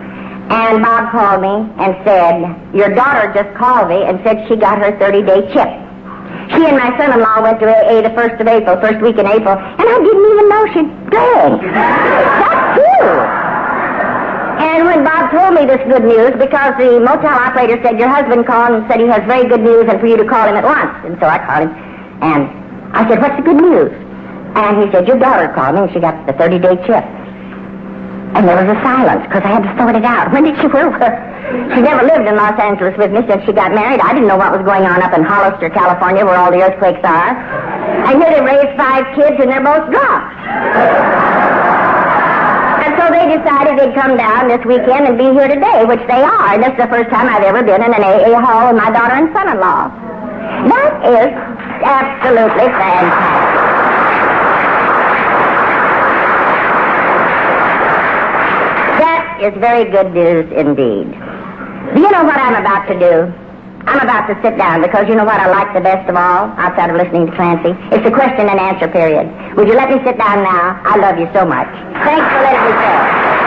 and Bob called me and said, your daughter just called me and said she got her thirty-day chip. She and my son-in-law went to A A the first of April, first week in April, and I didn't even know she'd drank. That's true. And when Bob told me this good news, because the motel operator said, your husband called and said he has very good news and for you to call him at once. And so I called him, and I said, what's the good news? And he said, your daughter called me and she got the thirty-day chip. And there was a silence, because I had to sort it out. When did she work? She never lived in Los Angeles with me since she got married. I didn't know what was going on up in Hollister, California, where all the earthquakes are. I knew they raised five kids, and they're both drunks. And so they decided they'd come down this weekend and be here today, which they are. And this is the first time I've ever been in an A A hall with my daughter and son-in-law. That is absolutely fantastic. Is very good news indeed. Do you know what I'm about to do? I'm about to sit down because you know what I like the best of all, outside of listening to Clancy? It's the question and answer period. Would you let me sit down now? I love you so much. Thanks for letting me say.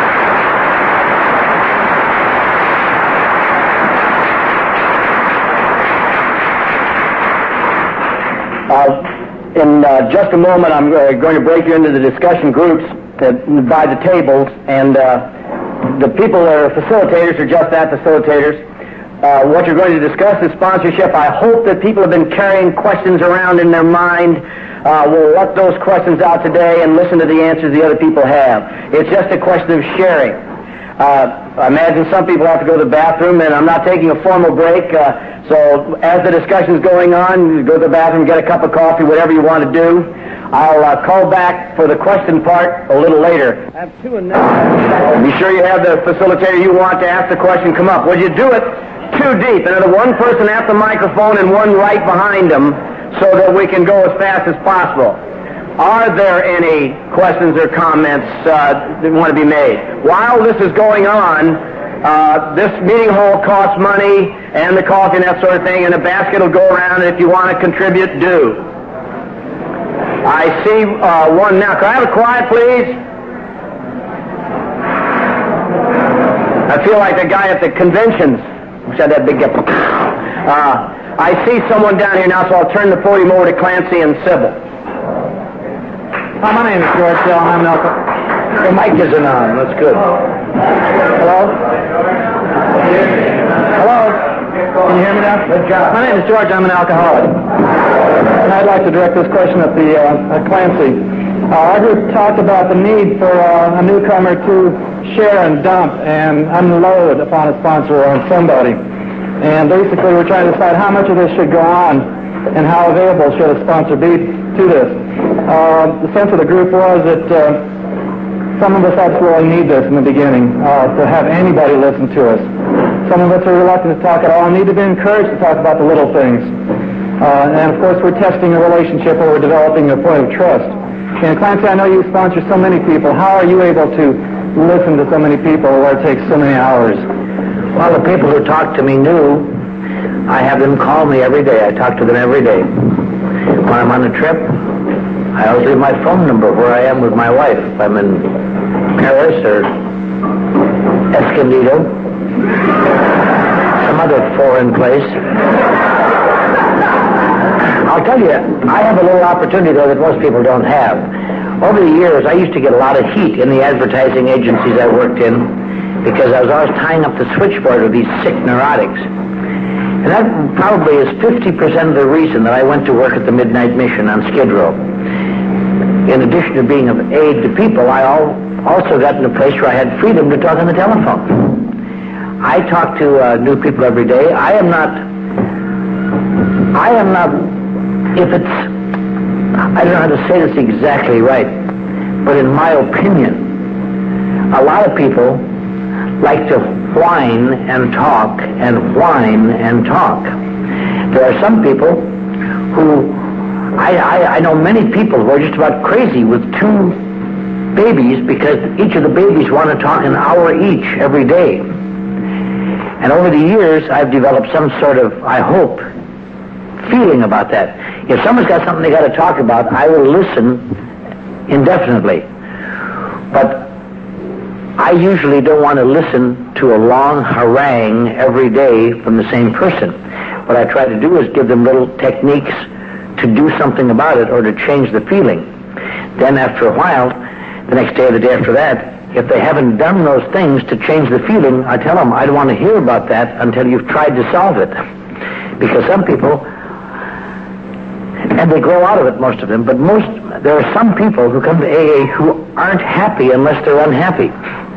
Uh, in uh, just a moment, I'm uh, going to break you into the discussion groups uh, by the tables, and uh, the people that are facilitators are just that, facilitators. Uh, what you're going to discuss is sponsorship. I hope that people have been carrying questions around in their mind. Uh, we'll let those questions out today and listen to the answers the other people have. It's just a question of sharing. Uh, I imagine some people have to go to the bathroom, and I'm not taking a formal break. Uh, So as the discussion's going on, you go to the bathroom, get a cup of coffee, whatever you want to do. I'll uh, call back for the question part a little later. I have two announcements. Be sure you have the facilitator you want to ask the question come up. Would you do it too deep? Another one person at the microphone and one right behind them so that we can go as fast as possible. Are there any questions or comments uh, that want to be made? While this is going on, uh, this meeting hall costs money and the coffee and that sort of thing, and a basket will go around, and if you want to contribute, do. I see uh, one now. Can I have a quiet, please? I feel like the guy at the conventions, which had that big... Uh, I see someone down here now, so I'll turn the podium over to Clancy and Sybil. Hi, my name is George Dell, and I'm an alcoholic. The mic isn't on. That's good. Hello? Hello? Can you hear me now? Good job. My name is George. I'm an alcoholic. And I'd like to direct this question at the uh, at Clancy. Uh, our group talked about the need for uh, a newcomer to share and dump and unload upon a sponsor or on somebody. And basically we're trying to decide how much of this should go on and how available should a sponsor be to this. Uh, the sense of the group was that uh, some of us absolutely need this in the beginning, uh, to have anybody listen to us. Some of us are reluctant to talk at all and need to be encouraged to talk about the little things. Uh, and of course we're testing a relationship where we're developing a point of trust. And Clancy, I know you sponsor so many people. How are you able to listen to so many people where it takes so many hours? Well, the people who talk to me knew I have them call me every day. I talk to them every day. When I'm on a trip, I always leave my phone number where I am with my wife. If I'm in Paris or Escondido, some other foreign place. I'll tell you, I have a little opportunity, though, that most people don't have. Over the years, I used to get a lot of heat in the advertising agencies I worked in because I was always tying up the switchboard with these sick neurotics. And that probably is fifty percent of the reason that I went to work at the Midnight Mission on Skid Row. In addition to being of aid to people, I also got in a place where I had freedom to talk on the telephone. I talk to uh, new people every day. I am not... I am not... If it's... I don't know how to say this exactly right, but in my opinion, a lot of people like to whine and talk and whine and talk. There are some people who... I, I, I know many people who are just about crazy with two babies because each of the babies want to talk an hour each every day. And over the years, I've developed some sort of, I hope, feeling about that. If someone's got something they got to talk about, I will listen indefinitely. But I usually don't want to listen to a long harangue every day from the same person. What I try to do is give them little techniques to do something about it or to change the feeling. Then after a while, the next day or the day after that, if they haven't done those things to change the feeling, I tell them, I don't want to hear about that until you've tried to solve it. Because some people, and they grow out of it, most of them, but most, there are some people who come to A A who aren't happy unless they're unhappy.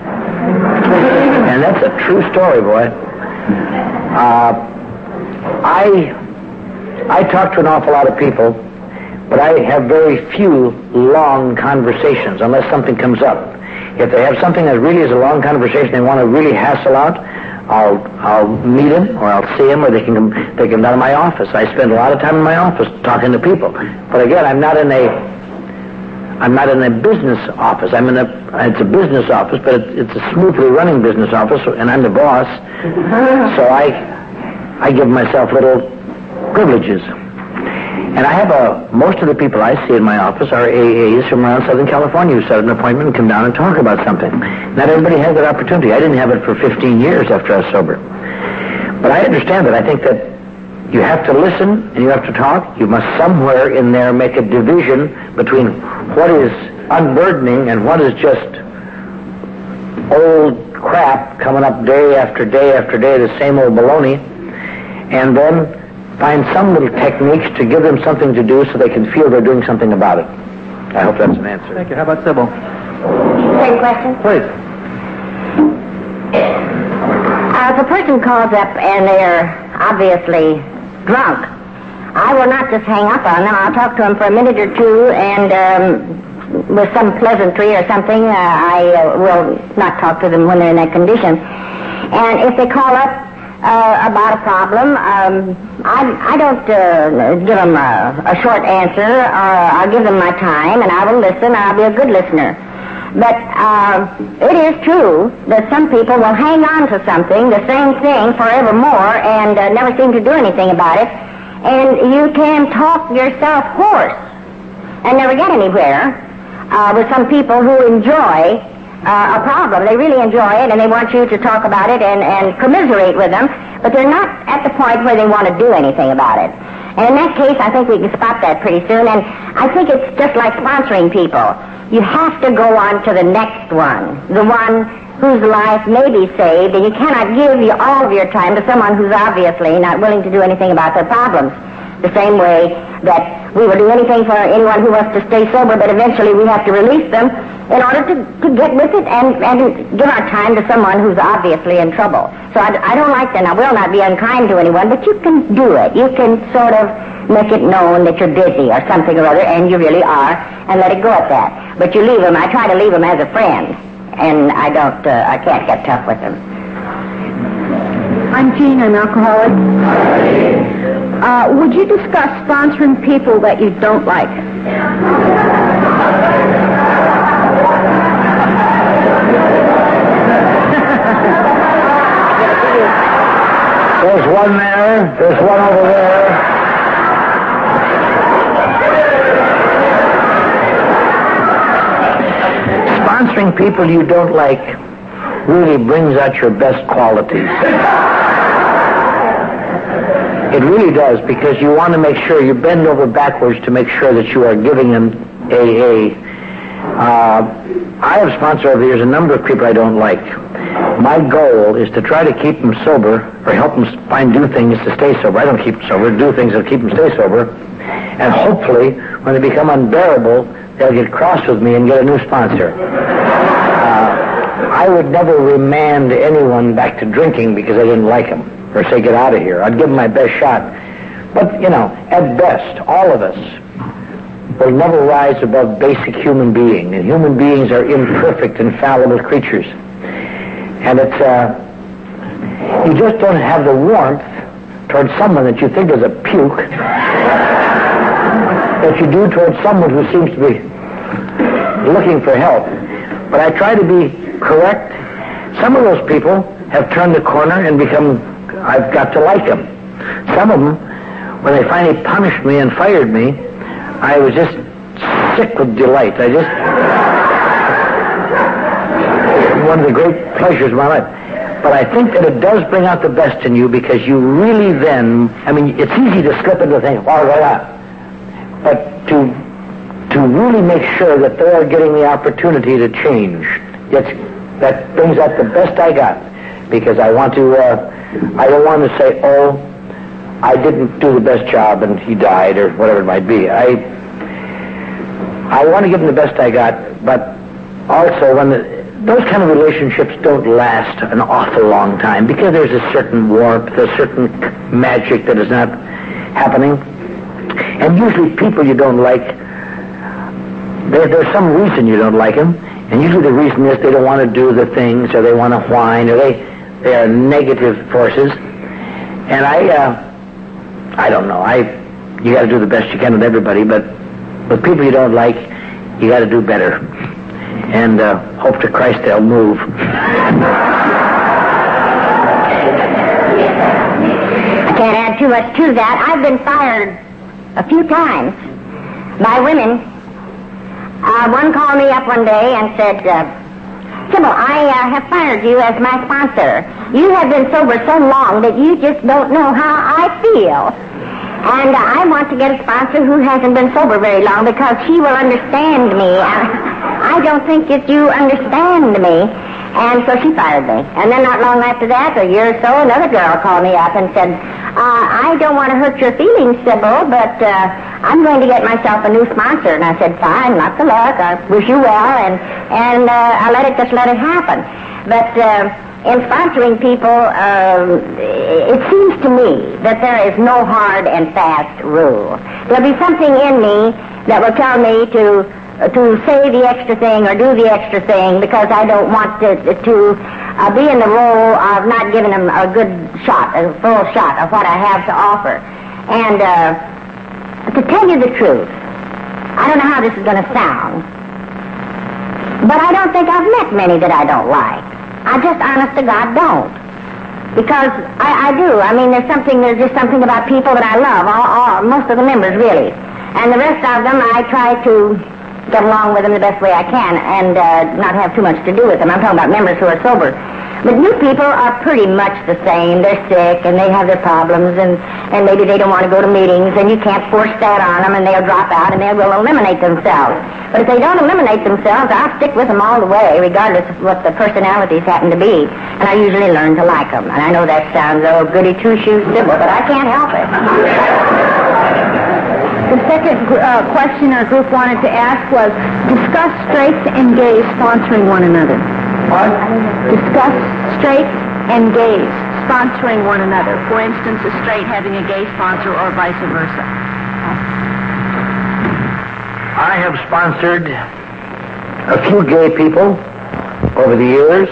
And that's a true story, boy. Uh, I... I talk to an awful lot of people, but I have very few long conversations unless something comes up. If they have something that really is a long conversation they want to really hassle out, I'll I'll meet them or I'll see them or they can come they come down to my office. I spend a lot of time in my office talking to people. But again, I'm not in a I'm not in a business office. I'm in a it's a business office, but it's, it's a smoothly running business office, and I'm the boss. So I I give myself little privileges. And I have a, most of the people I see in my office are A As from around Southern California who set an appointment and come down and talk about something. Not everybody has that opportunity. I didn't have it for fifteen years after I was sober. But I understand that. I think that you have to listen and you have to talk. You must somewhere in there make a division between what is unburdening and what is just old crap coming up day after day after day, the same old baloney. And then find some little techniques to give them something to do so they can feel they're doing something about it. I hope that's an answer. Thank you. How about Sybil? Same question? Please. Uh, if a person calls up and they're obviously drunk, I will not just hang up on them. I'll talk to them for a minute or two, and um, with some pleasantry or something, uh, I uh, will not talk to them when they're in that condition. And if they call up uh, about a problem, um, I, I don't uh, give them a, a short answer. Uh, I'll give them my time, and I will listen. I'll be a good listener. But uh, it is true that some people will hang on to something, the same thing, forevermore, and uh, never seem to do anything about it. And you can talk yourself hoarse and never get anywhere uh, with some people who enjoy uh, a problem. They really enjoy it, and they want you to talk about it and, and commiserate with them, but they're not at the point where they want to do anything about it. And in that case, I think we can spot that pretty soon, and I think it's just like sponsoring people. You have to go on to the next one, the one whose life may be saved, and you cannot give you all of your time to someone who's obviously not willing to do anything about their problems. The same way that we will do anything for anyone who wants to stay sober, but eventually we have to release them in order to, to get with it and, and give our time to someone who's obviously in trouble. So I, I don't like that, and I will not be unkind to anyone, but you can do it. You can sort of make it known that you're busy or something or other, and you really are, and let it go at that. But you leave them. I try to leave them as a friend. And I don't, uh, I can't get tough with them. I'm Jean, I'm alcoholic. Uh, would you discuss sponsoring people that you don't like? There's one there, there's one over there. Sponsoring people you don't like really brings out your best qualities. It really does, because you want to make sure you bend over backwards to make sure that you are giving them A A. Uh, I have sponsored over the years a number of people I don't like. My goal is to try to keep them sober, or help them find new things to stay sober. I don't keep them sober, do things that keep them stay sober. And hopefully, when they become unbearable, they'll get cross with me and get a new sponsor. Uh, I would never remand anyone back to drinking because I didn't like them, or say, get out of here. I'd give them my best shot. But, you know, at best, all of us will never rise above basic human being. And human beings are imperfect and fallible creatures. And it's, uh, you just don't have the warmth towards someone that you think is a puke that you do towards someone who seems to be looking for help. But I try to be correct. Some of those people have turned the corner and become, I've got to like them. Some of them, when they finally punished me and fired me, I was just sick with delight. I just, one of the great pleasures of my life. But I think that it does bring out the best in you, because you really then, I mean, it's easy to slip into things, blah, blah, blah. But to to really make sure that they are getting the opportunity to change, it's, that brings out the best I got. Because I want to, uh, I don't want to say, oh, I didn't do the best job and he died, or whatever it might be. I I want to give them the best I got, but also when the, those kind of relationships don't last an awful long time, because there's a certain warmth, a certain magic that is not happening. And usually people you don't like, there, there's some reason you don't like them, and usually the reason is they don't want to do the things, or they want to whine, or they, they are negative forces. And I, uh, I don't know, I, you got to do the best you can with everybody, but with people you don't like, you got to do better. And uh, hope to Christ they'll move. I can't add too much to that. I've been fired a few times by women. Uh, one called me up one day and said, uh, Sybil, I uh, have fired you as my sponsor. You have been sober so long that you just don't know how I feel. And uh, I want to get a sponsor who hasn't been sober very long, because she will understand me. I, I don't think that you understand me. And so she fired me. And then not long after that, a year or so, another girl called me up and said, uh, I don't want to hurt your feelings, Sybil, but uh, I'm going to get myself a new sponsor. And I said, fine, lots of luck. I wish you well. And, and uh, I let it just let it happen. But uh, in sponsoring people, um, it seems to me that there is no hard and fast rule. There'll be something in me that will tell me to to say the extra thing or do the extra thing because I don't want to, to uh, be in the role of not giving them a good shot, a full shot of what I have to offer. And uh, to tell you the truth, I don't know how this is going to sound, but I don't think I've met many that I don't like. I just, honest to God, don't. Because I, I do. I mean, there's something, there's just something about people that I love, all, all, most of the members, really. And the rest of them, I try to get along with them the best way I can and uh, not have too much to do with them. I'm talking about members who are sober. But new people are pretty much the same. They're sick and they have their problems and, and maybe they don't want to go to meetings and you can't force that on them and they'll drop out and they will eliminate themselves. But if they don't eliminate themselves, I'll stick with them all the way regardless of what the personalities happen to be. And I usually learn to like them. And I know that sounds, oh, goody two-shoes Sybil, but I can't help it. The second uh, question our group wanted to ask was, discuss straights and gays sponsoring one another. What? Discuss straights and gays sponsoring one another. For instance, a straight having a gay sponsor or vice versa. I have sponsored a few gay people over the years.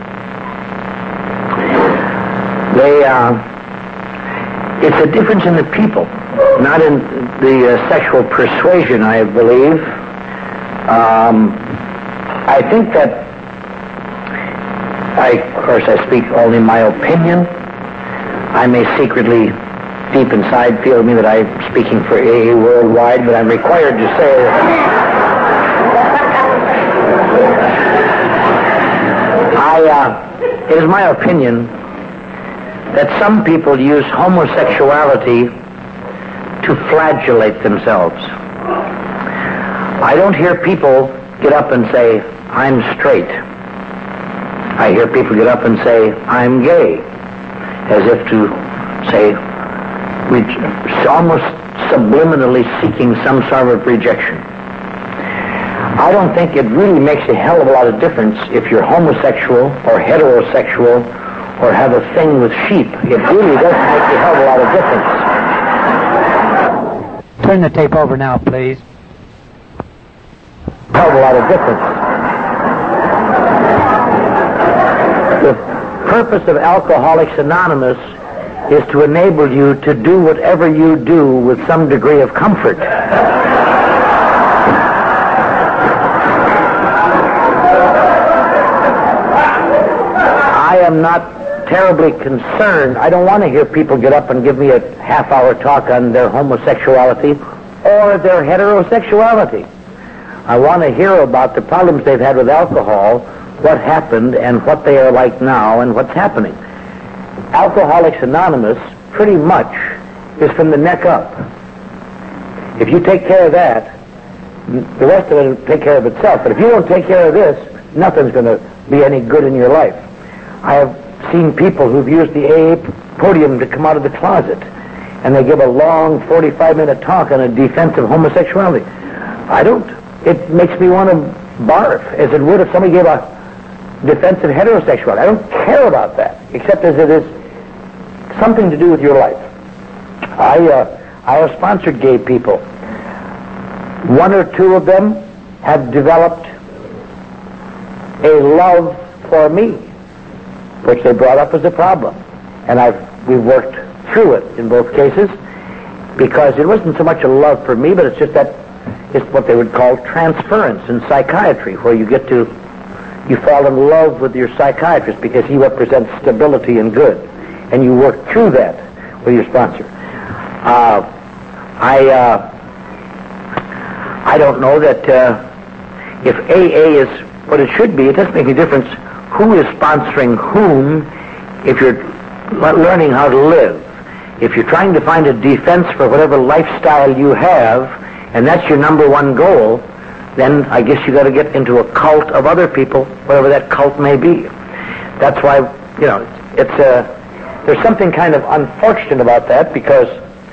They, uh, it's a difference in the people, not in the uh, sexual persuasion, I believe. Um, I think that, I, of course, I speak only my opinion. I may secretly, deep inside, feel me that I'm speaking for A A worldwide, but I'm required to say I, uh, it is my opinion that some people use homosexuality to flagellate themselves. I don't hear people get up and say, I'm straight. I hear people get up and say, I'm gay, as if to say, almost subliminally seeking some sort of rejection. I don't think it really makes a hell of a lot of difference if you're homosexual or heterosexual or have a thing with sheep. It really doesn't make a hell of a lot of difference. Turn the tape over now, please. Hell of a lot of difference. The purpose of Alcoholics Anonymous is to enable you to do whatever you do with some degree of comfort. I am not terribly concerned. I don't want to hear people get up and give me a half-hour talk on their homosexuality or their heterosexuality. I want to hear about the problems they've had with alcohol, what happened, and what they are like now, and what's happening. Alcoholics Anonymous, pretty much, is from the neck up. If you take care of that, the rest of it will take care of itself. But if you don't take care of this, nothing's going to be any good in your life. I have seen people who've used the A A podium to come out of the closet, and they give a long forty-five minute talk on a defense of homosexuality. I don't. It makes me want to barf, as it would if somebody gave a defense of heterosexuality. I don't care about that, except as it is something to do with your life. I, uh, I have sponsored gay people. One or two of them have developed a love for me, which they brought up as a problem. And I've, we've worked through it in both cases, because it wasn't so much a love for me, but it's just that it's what they would call transference in psychiatry, where you get to, you fall in love with your psychiatrist because he represents stability and good, and you work through that with your sponsor. Uh, I, uh, I don't know that uh, if A A is what it should be, it doesn't make any difference who is sponsoring whom if you're learning how to live. If you're trying to find a defense for whatever lifestyle you have, and that's your number one goal, then I guess you got to get into a cult of other people, whatever that cult may be. That's why, you know, it's a, there's something kind of unfortunate about that, because,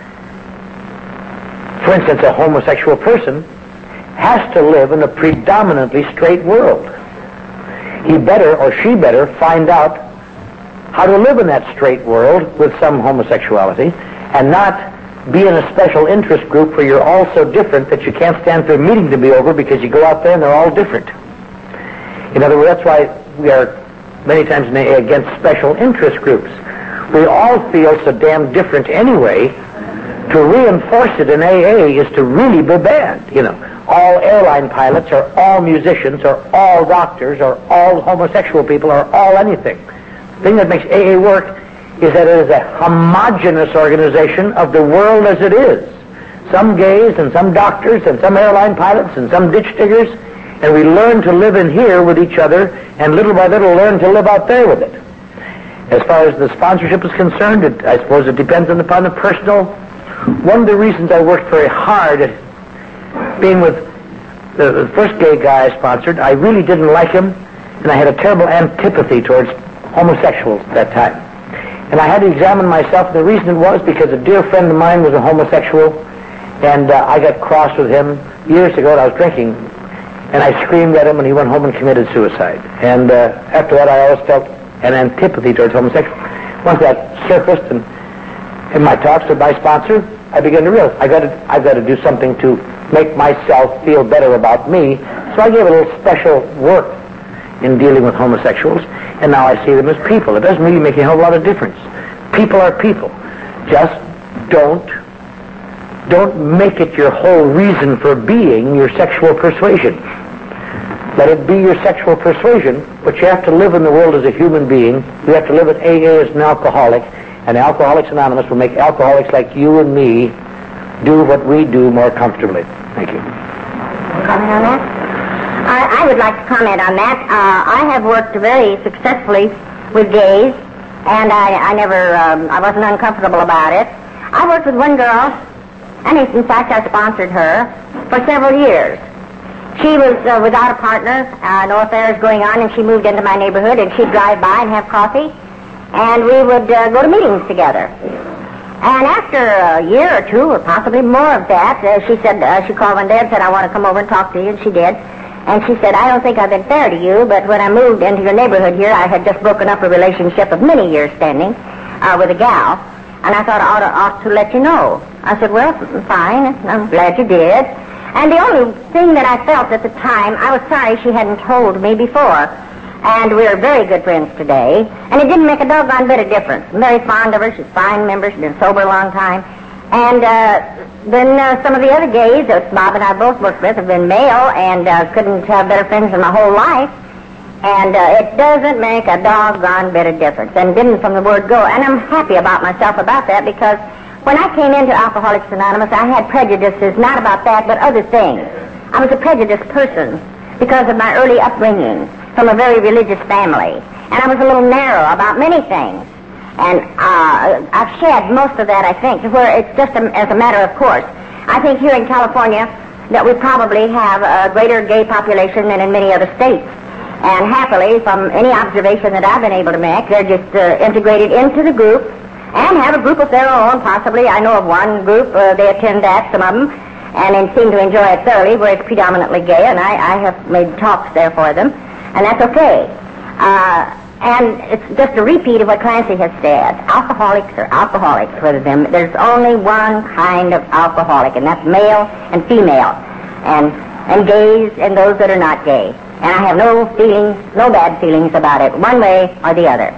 for instance, a homosexual person has to live in a predominantly straight world. He better, or she better, find out how to live in that straight world with some homosexuality, and not be in a special interest group where you're all so different that you can't stand for a meeting to be over because you go out there and they're all different. In other words, that's why we are many times in A A against special interest groups. We all feel so damn different anyway. To reinforce it in A A is to really be bad. You know, all airline pilots or all musicians or all doctors or all homosexual people or all anything. The thing that makes A A work is that it is a homogeneous organization of the world as it is. Some gays and some doctors and some airline pilots and some ditch diggers, and we learn to live in here with each other, and little by little learn to live out there with it. As far as the sponsorship is concerned, it, I suppose it depends on upon the personal. One of the reasons I worked very hard at being with the, the first gay guy I sponsored, I really didn't like him, and I had a terrible antipathy towards homosexuals at that time. And I had to examine myself, and the reason it was because a dear friend of mine was a homosexual, and uh, I got cross with him years ago, and I was drinking, and I screamed at him, and he went home and committed suicide. And uh, after that, I always felt an antipathy towards homosexuals. Once that surfaced, and in my talks with my sponsor, I began to realize I got to, I've got to do something to make myself feel better about me. So I gave a little special work in dealing with homosexuals, and now I see them as people. It doesn't really make a hell of a lot of difference. People are people. Just don't don't make it your whole reason for being your sexual persuasion. Let it be your sexual persuasion, but you have to live in the world as a human being. You have to live in A A as an alcoholic, and Alcoholics Anonymous will make alcoholics like you and me do what we do more comfortably. Thank you. Comment on that? I, I would like to comment on that. Uh, I have worked very successfully with gays, and I, I never, um, I wasn't uncomfortable about it. I worked with one girl, and in fact I sponsored her for several years. She was uh, without a partner, uh, no affairs going on, and she moved into my neighborhood, and she'd drive by and have coffee, and we would uh, go to meetings together. And after a year or two, or possibly more of that, uh, she said, uh, she called one day and said, I want to come over and talk to you, and she did. And she said, I don't think I've been fair to you, but when I moved into your neighborhood here, I had just broken up a relationship of many years standing uh, with a gal, and I thought I ought to, ought to let you know. I said, well, fine, I'm glad you did. And the only thing that I felt at the time, I was sorry she hadn't told me before. And we're very good friends today, and it didn't make a doggone bit of difference. I'm very fond of her. She's a fine member. She's been sober a long time. And uh, then uh, some of the other gays that Bob and I both worked with have been male, and uh, couldn't have better friends in my whole life. And uh, it doesn't make a doggone bit of difference, and didn't from the word go. And I'm happy about myself about that, because when I came into Alcoholics Anonymous, I had prejudices, not about that, but other things. I was a prejudiced person because of my early upbringing from a very religious family. And I was a little narrow about many things. And uh, I've shed most of that, I think, where it's just a, as a matter of course. I think here in California that we probably have a greater gay population than in many other states. And happily, from any observation that I've been able to make, they're just uh, integrated into the group and have a group of their own, possibly. I know of one group, uh, they attend that, some of them, and then seem to enjoy it thoroughly, where it's predominantly gay, and I, I have made talks there for them, and that's okay. Uh, and it's just a repeat of what Clancy has said. Alcoholics are alcoholics for them. There's only one kind of alcoholic, and that's male and female, and and gays and those that are not gay. And I have no feelings, no bad feelings about it, one way or the other.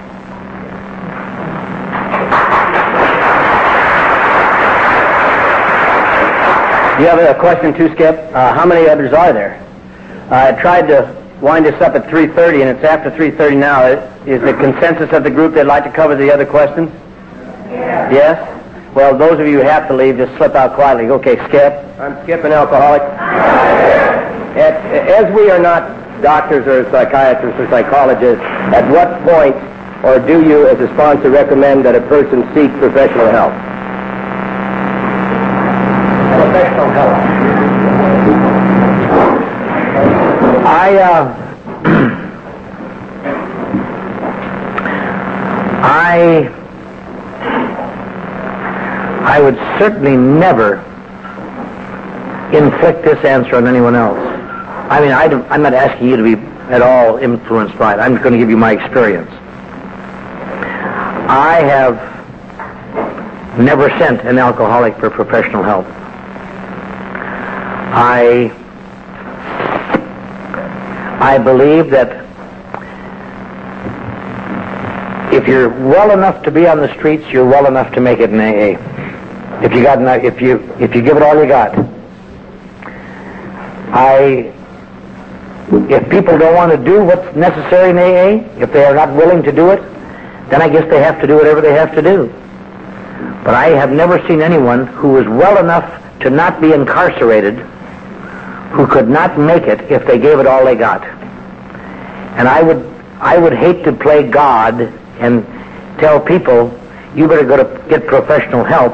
You have a question too, Skip? Uh, how many others are there? Uh, I tried to wind us up at three thirty, and it's after three thirty now. Is the consensus of the group they'd like to cover the other questions? Yeah. Yes? Well, those of you who have to leave, just slip out quietly. Okay, Skip. I'm Skip, an alcoholic. At, as we are not doctors or psychiatrists or psychologists, at what point or do you, as a sponsor, recommend that a person seek professional help? Professional help. I, uh, I, I would certainly never inflict this answer on anyone else. I mean, I don't, I'm not asking you to be at all influenced by it. I'm just going to give you my experience. I have never sent an alcoholic for professional help. I I believe that if you're well enough to be on the streets, you're well enough to make it in A A. If you got enough, if you if you give it all you got. I if people don't want to do what's necessary in A A, if they are not willing to do it, then I guess they have to do whatever they have to do. But I have never seen anyone who was well enough to not be incarcerated who could not make it if they gave it all they got. And I would I would hate to play God and tell people, you better go to get professional help,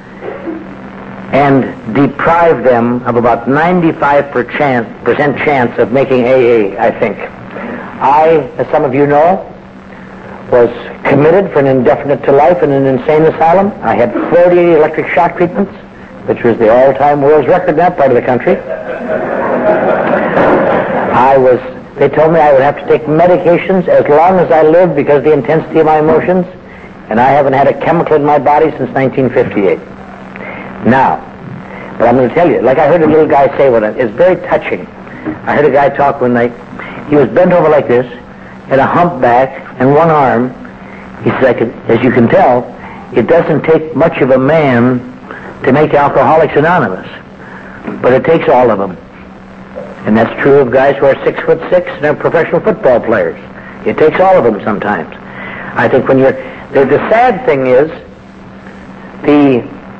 and deprive them of about ninety-five percent chance of making A A, I think. I, as some of you know, was committed for an indefinite to life in an insane asylum. I had forty electric shock treatments, which was the all-time world's record in that part of the country. I was, they told me I would have to take medications as long as I lived because of the intensity of my emotions, and I haven't had a chemical in my body since nineteen fifty-eight. Now, but I'm going to tell you, like I heard a little guy say one night, it's very touching. I heard a guy talk one night. He was bent over like this, had a humpback and one arm. He said, I could, as you can tell, it doesn't take much of a man to make Alcoholics Anonymous, but it takes all of them. And that's true of guys who are six foot six and are professional football players. It takes all of them sometimes. I think when you're, the, the sad thing is, the,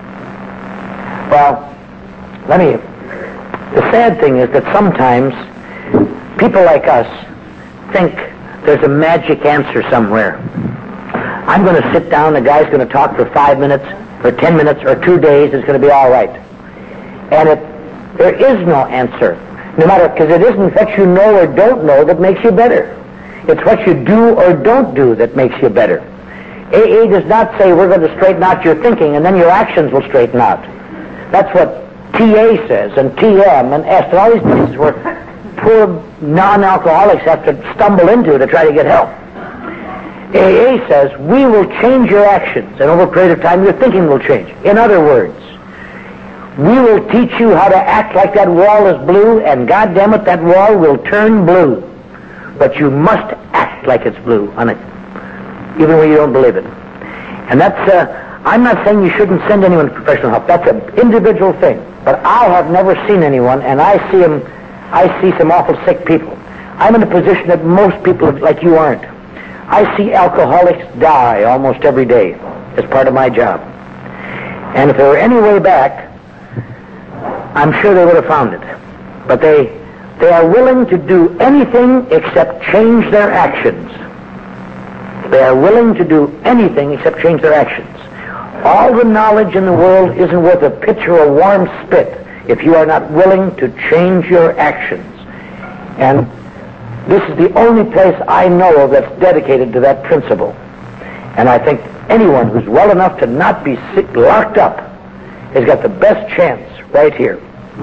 well, let me, the sad thing is that sometimes people like us think there's a magic answer somewhere. I'm going to sit down, the guy's going to talk for five minutes, or ten minutes, or two days, it's going to be all right. And it, there is no answer. No matter, because it isn't what you know or don't know that makes you better. It's what you do or don't do that makes you better. A A does not say we're going to straighten out your thinking and then your actions will straighten out. That's what T A says, and T M, and S, and all these places where poor non-alcoholics have to stumble into to try to get help. A A says, we will change your actions, and over a period of time your thinking will change. In other words, we will teach you how to act like that wall is blue, and goddamn it, that wall will turn blue. But you must act like it's blue on it, even when you don't believe it. And that's, uh, I'm not saying you shouldn't send anyone to professional help. That's an individual thing. But I have never seen anyone, and I see them, I see some awful sick people. I'm in a position that most people like you aren't. I see alcoholics die almost every day as part of my job. And if there were any way back, I'm sure they would have found it. But they they are willing to do anything except change their actions. They are willing to do anything except change their actions. All the knowledge in the world isn't worth a pitcher of warm spit if you are not willing to change your actions. And this is the only place I know of that's dedicated to that principle. And I think anyone who's well enough to not be sick, locked up has got the best chance right here.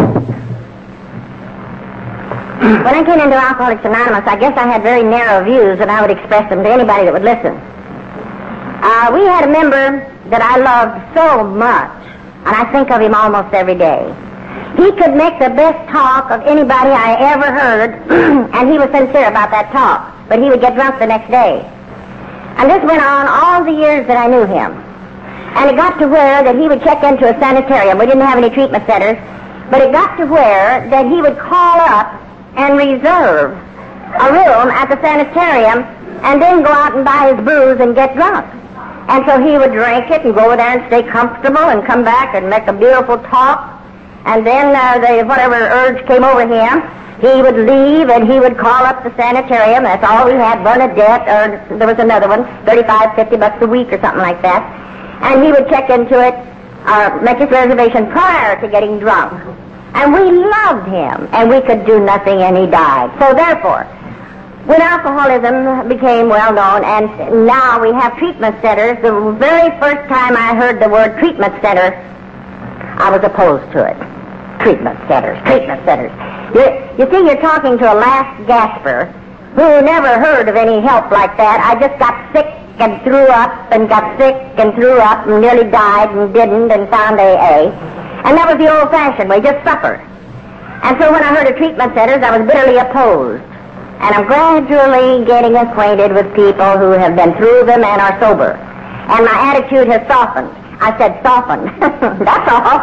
When I came into Alcoholics Anonymous, I guess I had very narrow views, and I would express them to anybody that would listen. Uh, we had a member that I loved so much, and I think of him almost every day. He could make the best talk of anybody I ever heard, and he was sincere about that talk, but he would get drunk the next day. And this went on all the years that I knew him. And it got to where that he would check into a sanitarium. We didn't have any treatment centers, but it got to where that he would call up and reserve a room at the sanitarium and then go out and buy his booze and get drunk. And so he would drink it and go over there and stay comfortable and come back and make a beautiful talk. And then uh, the, whatever urge came over him, he would leave and he would call up the sanitarium. That's all we had, Bernadette, or there was another one, thirty-five, fifty bucks a week or something like that. And he would check into it, uh, make his reservation prior to getting drunk. And we loved him, and we could do nothing, and he died. So therefore, when alcoholism became well known, and now we have treatment centers, the very first time I heard the word treatment center, I was opposed to it. Treatment centers, treatment centers. You, you see, you're talking to a last gasper who never heard of any help like that. I just got sick and threw up and got sick and threw up and nearly died and didn't and found A A. And that was the old-fashioned way, just suffer. And so when I heard of treatment centers, I was bitterly opposed. And I'm gradually getting acquainted with people who have been through them and are sober. And my attitude has softened. I said softened. That's all.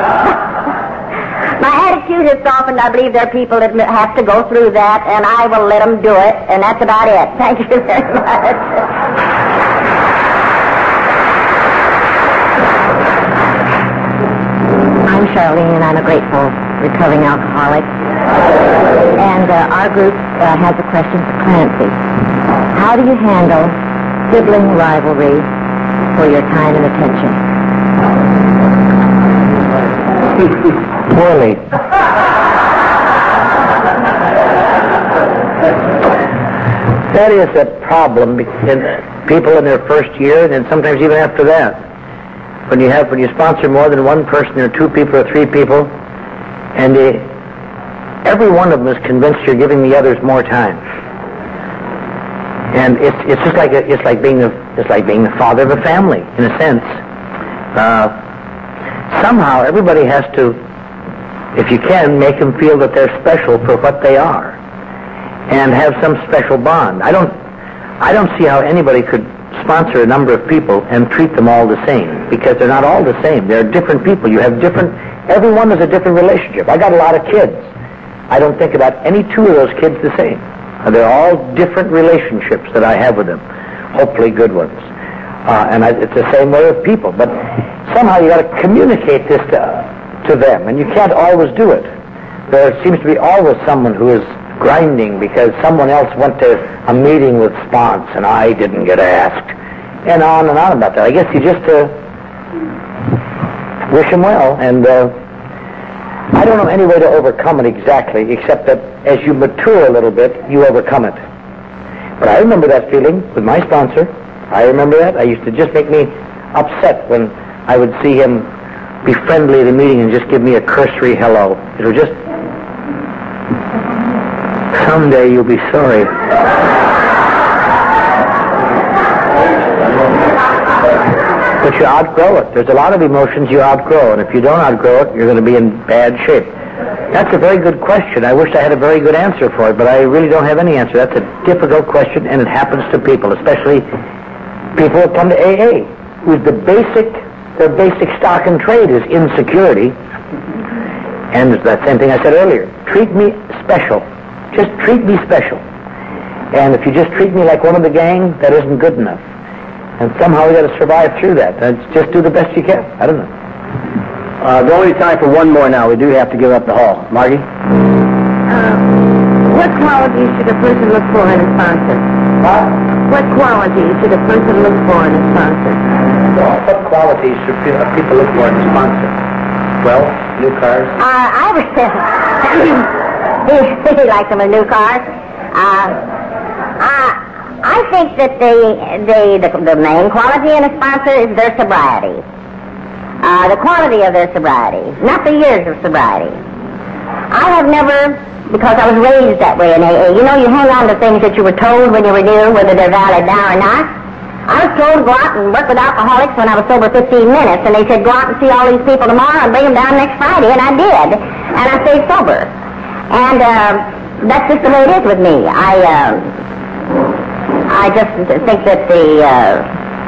My attitude has softened. I believe there are people that have to go through that, and I will let them do it, and that's about it. Thank you very much. I'm Charlene, and I'm a grateful recovering alcoholic. And uh, our group uh, has a question for Clancy. How do you handle sibling rivalry for your time and attention? Poorly. That is a problem in people in their first year, and then sometimes even after that. When you have, when you sponsor more than one person, or two people, or three people, and they, every one of them is convinced you're giving the others more time. And it's it's just like a, it's like being the it's like being the father of a family in a sense. Uh, somehow everybody has to, if you can, make them feel that they're special for what they are, and have some special bond. I don't I don't see how anybody could sponsor a number of people and treat them all the same, because they're not all the same. They're different people. You have different. Everyone has a different relationship. I got a lot of kids. I don't think about any two of those kids the same. They're all different relationships that I have with them, hopefully good ones. Uh, and I, it's the same way with people. But somehow you got to communicate this to, to them, and you can't always do it. There seems to be always someone who is grinding because someone else went to a meeting with Spons and I didn't get asked, and on and on about that. I guess you just uh, wish them well, and uh, I don't know any way to overcome it exactly, except that as you mature a little bit, you overcome it. But I remember that feeling with my sponsor. I remember that. I used to just make me upset when I would see him be friendly at a meeting and just give me a cursory hello. It was just, someday you'll be sorry. But you outgrow it. There's a lot of emotions you outgrow, and if you don't outgrow it, you're going to be in bad shape. That's a very good question. I wish I had a very good answer for it, but I really don't have any answer. That's a difficult question, and it happens to people, especially people who come to A A, whose the basic, their basic stock and trade is insecurity. And it's that same thing I said earlier. Treat me special. Just treat me special. And if you just treat me like one of the gang, that isn't good enough. And somehow we got to survive through that. And just do the best you can. I don't know. Uh, there's only time for one more now. We do have to give up the hall. Margie? Uh, what qualities should a person look for in a sponsor? What? What qualities should a person look for in a sponsor? Well, what qualities should people look for in a sponsor? Well, new cars? Uh, I was... he, he likes them in new cars. Uh, uh, I think that the, the, the, the main quality in a sponsor is their sobriety. Uh, the quality of their sobriety, not the years of sobriety. I have never, because I was raised that way in A A, you know, you hang on to things that you were told when you were new, whether they're valid now or not. I was told to go out and work with alcoholics when I was sober fifteen minutes, and they said, go out and see all these people tomorrow and bring them down next Friday, and I did. And I stayed sober. And uh, that's just the way it is with me. I, uh, I just think that the... Uh,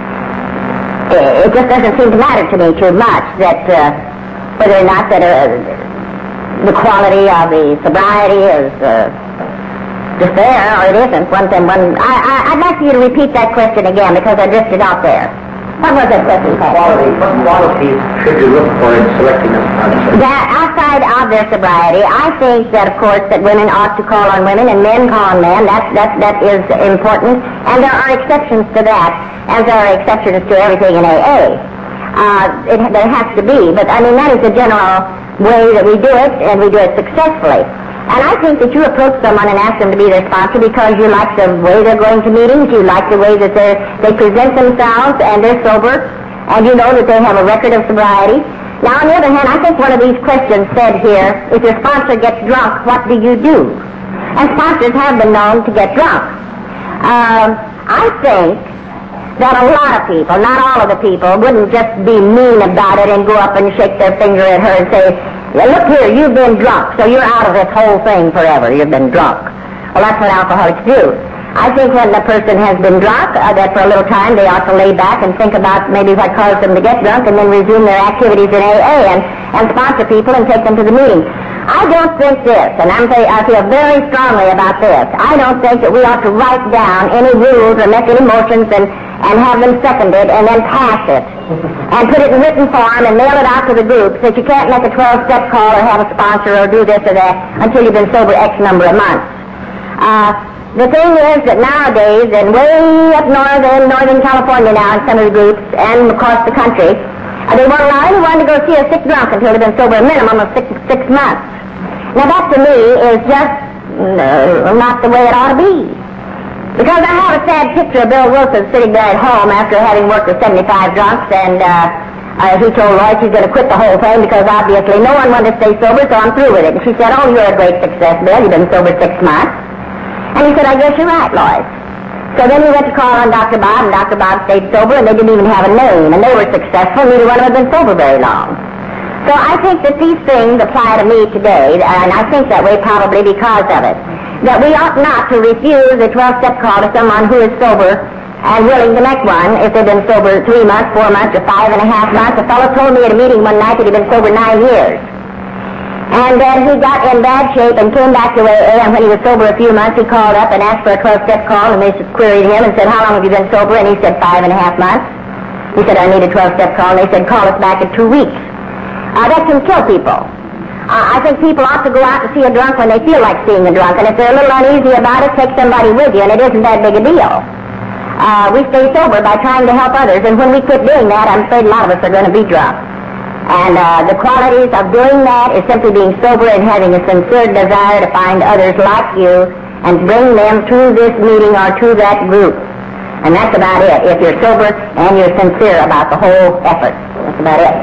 It just doesn't seem to matter to me too much that uh, whether or not that uh, the quality of the sobriety is uh, just there or it isn't. One thing, one. I, I, I'd like for you to repeat that question again because I drifted out there. What was that question called? Quality. What qualities should you look for in selecting a sponsor? That outside of their sobriety, I think that of course that women ought to call on women and men call on men. That that that is important, and there are exceptions to that, as there are exceptions to everything in A A. Uh, it, there has to be, but I mean that is the general way that we do it, and we do it successfully. And I think that you approach someone and ask them to be their sponsor because you like the way they're going to meetings, you like the way that they they present themselves, and they're sober, and you know that they have a record of sobriety. Now, on the other hand, I think one of these questions said here, if your sponsor gets drunk, what do you do? And sponsors have been known to get drunk. Um, I think that a lot of people, not all of the people, wouldn't just be mean about it and go up and shake their finger at her and say, well, look here, you've been drunk, so you're out of this whole thing forever. You've been drunk. Well, that's what alcoholics do. I think when the person has been drunk, uh, that for a little time they ought to lay back and think about maybe what caused them to get drunk and then resume their activities in A A and, and sponsor people and take them to the meeting. I don't think this, and I'm say, I feel very strongly about this, I don't think that we ought to write down any rules or make any motions and, and have them seconded and then pass it and put it in written form and mail it out to the groups that you can't make a twelve-step call or have a sponsor or do this or that until you've been sober X number of months. Uh, the thing is that nowadays, and way up north in Northern California now in some of the groups and across the country, uh, they won't allow anyone to go see a sick drunk until they've been sober a minimum of six, six months. Now that to me is just uh, not the way it ought to be. Because I have a sad picture of Bill Wilson sitting there at home after having worked with seventy-five drunks, and uh, uh, he told Lois he's going to quit the whole thing because obviously no one wanted to stay sober, so I'm through with it. And she said, oh, you're a great success, Bill. You've been sober six months. And he said, I guess you're right, Lois. So then he went to call on Doctor Bob, and Doctor Bob stayed sober, and they didn't even have a name, and they were successful. Neither one of them had been sober very long. So I think that these things apply to me today, and I think that way probably because of it. That we ought not to refuse a twelve-step call to someone who is sober and willing to make one if they've been sober three months, four months, or five and a half months. A fellow told me at a meeting one night that he'd been sober nine years. And then he got in bad shape and came back to A A, and when he was sober a few months, he called up and asked for a twelve-step call, and they queried him and said, how long have you been sober? And he said, five and a half months. He said, I need a twelve-step call, and they said, call us back in two weeks. Uh, that can kill people. Uh, I think people ought to go out to see a drunk when they feel like seeing a drunk, and if they're a little uneasy about it, take somebody with you, and it isn't that big a deal. Uh, we stay sober by trying to help others, and when we quit doing that, I'm afraid a lot of us are going to be drunk. And uh, the qualities of doing that is simply being sober and having a sincere desire to find others like you and bring them to this meeting or to that group. And that's about it, if you're sober and you're sincere about the whole effort. That's about it.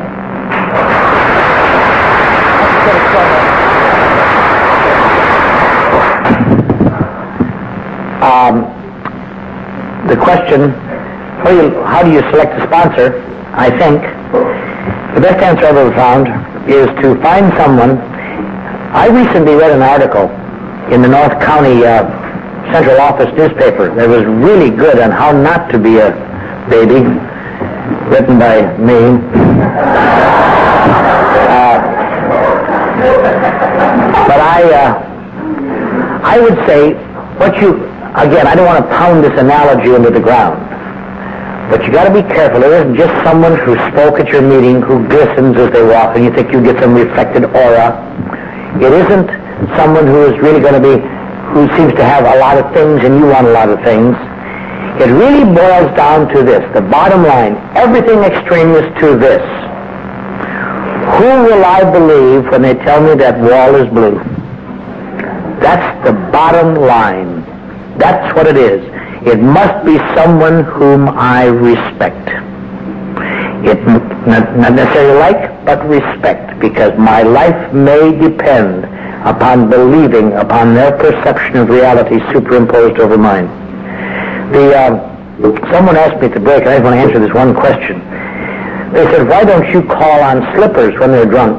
Um, the question, how do, you, how do you select a sponsor? I think the best answer I've ever found is to find someone. I recently read an article in the North County uh, Central Office newspaper that was really good on how not to be a baby, written by me. Uh, but I, uh, I would say, what you, again, I don't want to pound this analogy into the ground, but you got to be careful. It isn't just someone who spoke at your meeting who glistens as they walk and you think you get some reflected aura. It isn't someone who is really going to be, who seems to have a lot of things and you want a lot of things. It really boils down to this, the bottom line, everything extraneous to this. Who will I believe when they tell me that wall is blue? That's the bottom line. That's what it is. It must be someone whom I respect. It not, not necessarily like, but respect, because my life may depend upon believing upon their perception of reality superimposed over mine. The uh, someone asked me at the break, and I just want to answer this one question. They said, why don't you call on slippers when they're drunk?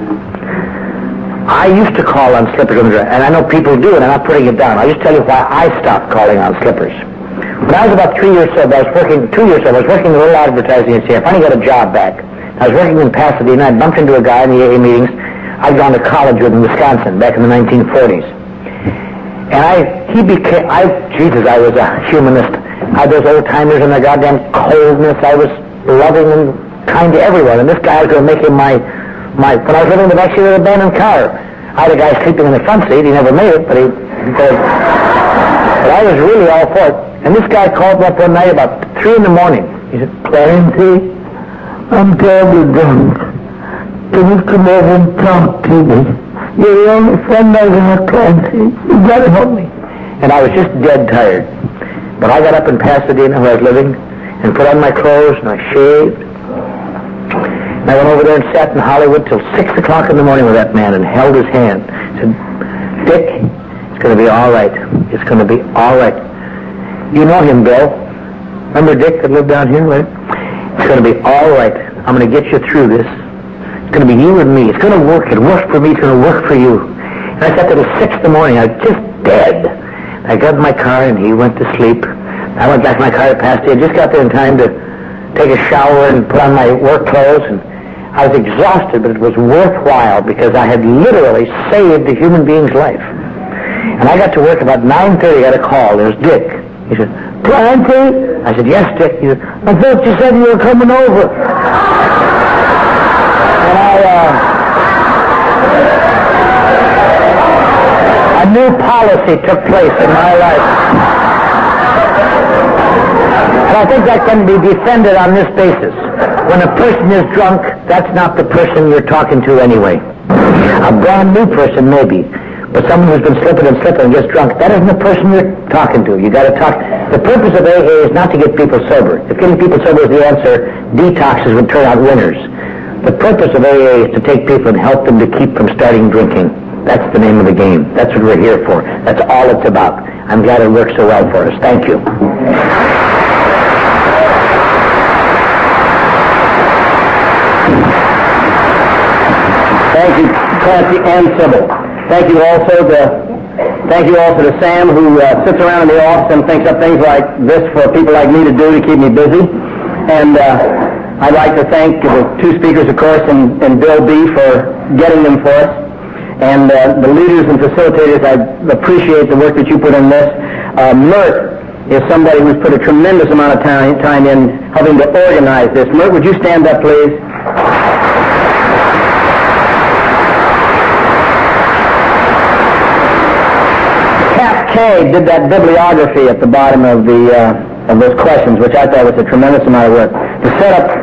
I used to call on slippers when they're drunk, and I know people do it, and I'm not putting it down. I'll just tell you why I stopped calling on slippers. When I was about three years old, I was working, two years old, I was working in a little advertising agency. I finally got a job back. I was working in Pasadena. I bumped into a guy in the A A meetings I'd gone to college with in Wisconsin back in the nineteen forties. And I, he became, I, Jesus, I was a humanist. I had those old-timers and their goddamn coldness. I was loving and kind to everyone. And this guy was going to make him my, my, when I was living in the backseat of an abandoned car. I had a guy sleeping in the front seat. He never made it, but he, because, but I was really all for it. And this guy called me up one night about three in the morning. He said, Clancy, I'm terribly drunk. can you come over and talk to me? You're the only friend I have, Clancy. You gotta help me. And I was just dead tired. But I got up in Pasadena, where I was living, and put on my clothes, and I shaved. And I went over there and sat in Hollywood till six o'clock in the morning with that man and held his hand. I said, Dick, it's going to be all right. It's going to be all right. You know him, Bill. Remember Dick that lived down here, right? It's going to be all right. I'm going to get you through this. It's going to be you and me. It's going to work. It worked for me. It's going to work for you. And I sat there till six in the morning. I was just dead. I got in my car, and he went to sleep. I went back to my car at Pasadena. I just got there in time to take a shower and put on my work clothes. And I was exhausted, but it was worthwhile because I had literally saved a human being's life. And I got to work about nine thirty. I got a call. There was Dick. He said, Clancy? I said, yes, Dick. He said, I thought you said you were coming over. And I, uh... a new policy took place in my life. And I think that can be defended on this basis. When a person is drunk, that's not the person you're talking to anyway. A brand new person, maybe. But someone who's been slipping and slipping and gets drunk, that isn't the person you're talking to. You got to talk. The purpose of A A is not to get people sober. If getting people sober is the answer, detoxes would turn out winners. The purpose of A A is to take people and help them to keep from starting drinking. That's the name of the game. That's what we're here for. That's all it's about. I'm glad it works so well for us. Thank you. Thank you, Clancy and Sybil. Thank you also to thank you also to Sam, who uh, sits around in the office and thinks up things like this for people like me to do to keep me busy. And uh, I'd like to thank the two speakers, of course, and, and Bill B. for getting them for us. And uh, the leaders and facilitators, I appreciate the work that you put in this. Uh, Mert is somebody who's put a tremendous amount of time, time in helping to organize this. Mert, would you stand up, please? Kay did that bibliography at the bottom of the uh, of those questions, which I thought was a tremendous amount of work. To set up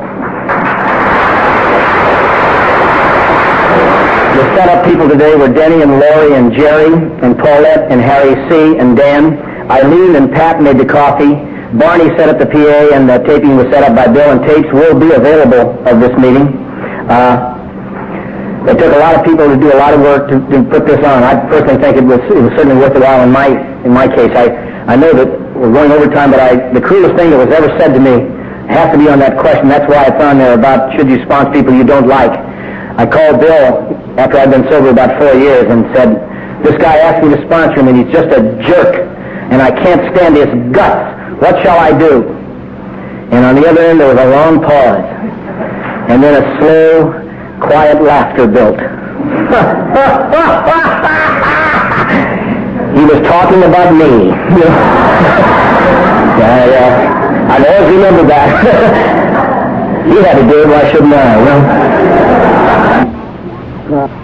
the set up people today were Denny and Lori and Jerry and Paulette and Harry C. and Dan. Eileen and Pat made the coffee. Barney set up the P A, and the taping was set up by Bill, and tapes will be available of this meeting. Uh, It took a lot of people to do a lot of work to, to put this on. I personally think it was, it was certainly worth a while in my in my case. I, I know that we're going over time, but I, the coolest thing that was ever said to me has to be on that question. That's why it's on there about should you sponsor people you don't like. I called Bill after I'd been sober about four years and said, this guy asked me to sponsor him, and he's just a jerk, and I can't stand his guts. What shall I do? And on the other end, there was a long pause, and then a slow, quiet laughter built. He was talking about me. I, uh, I always remember that. He had to do it, why shouldn't I? Well,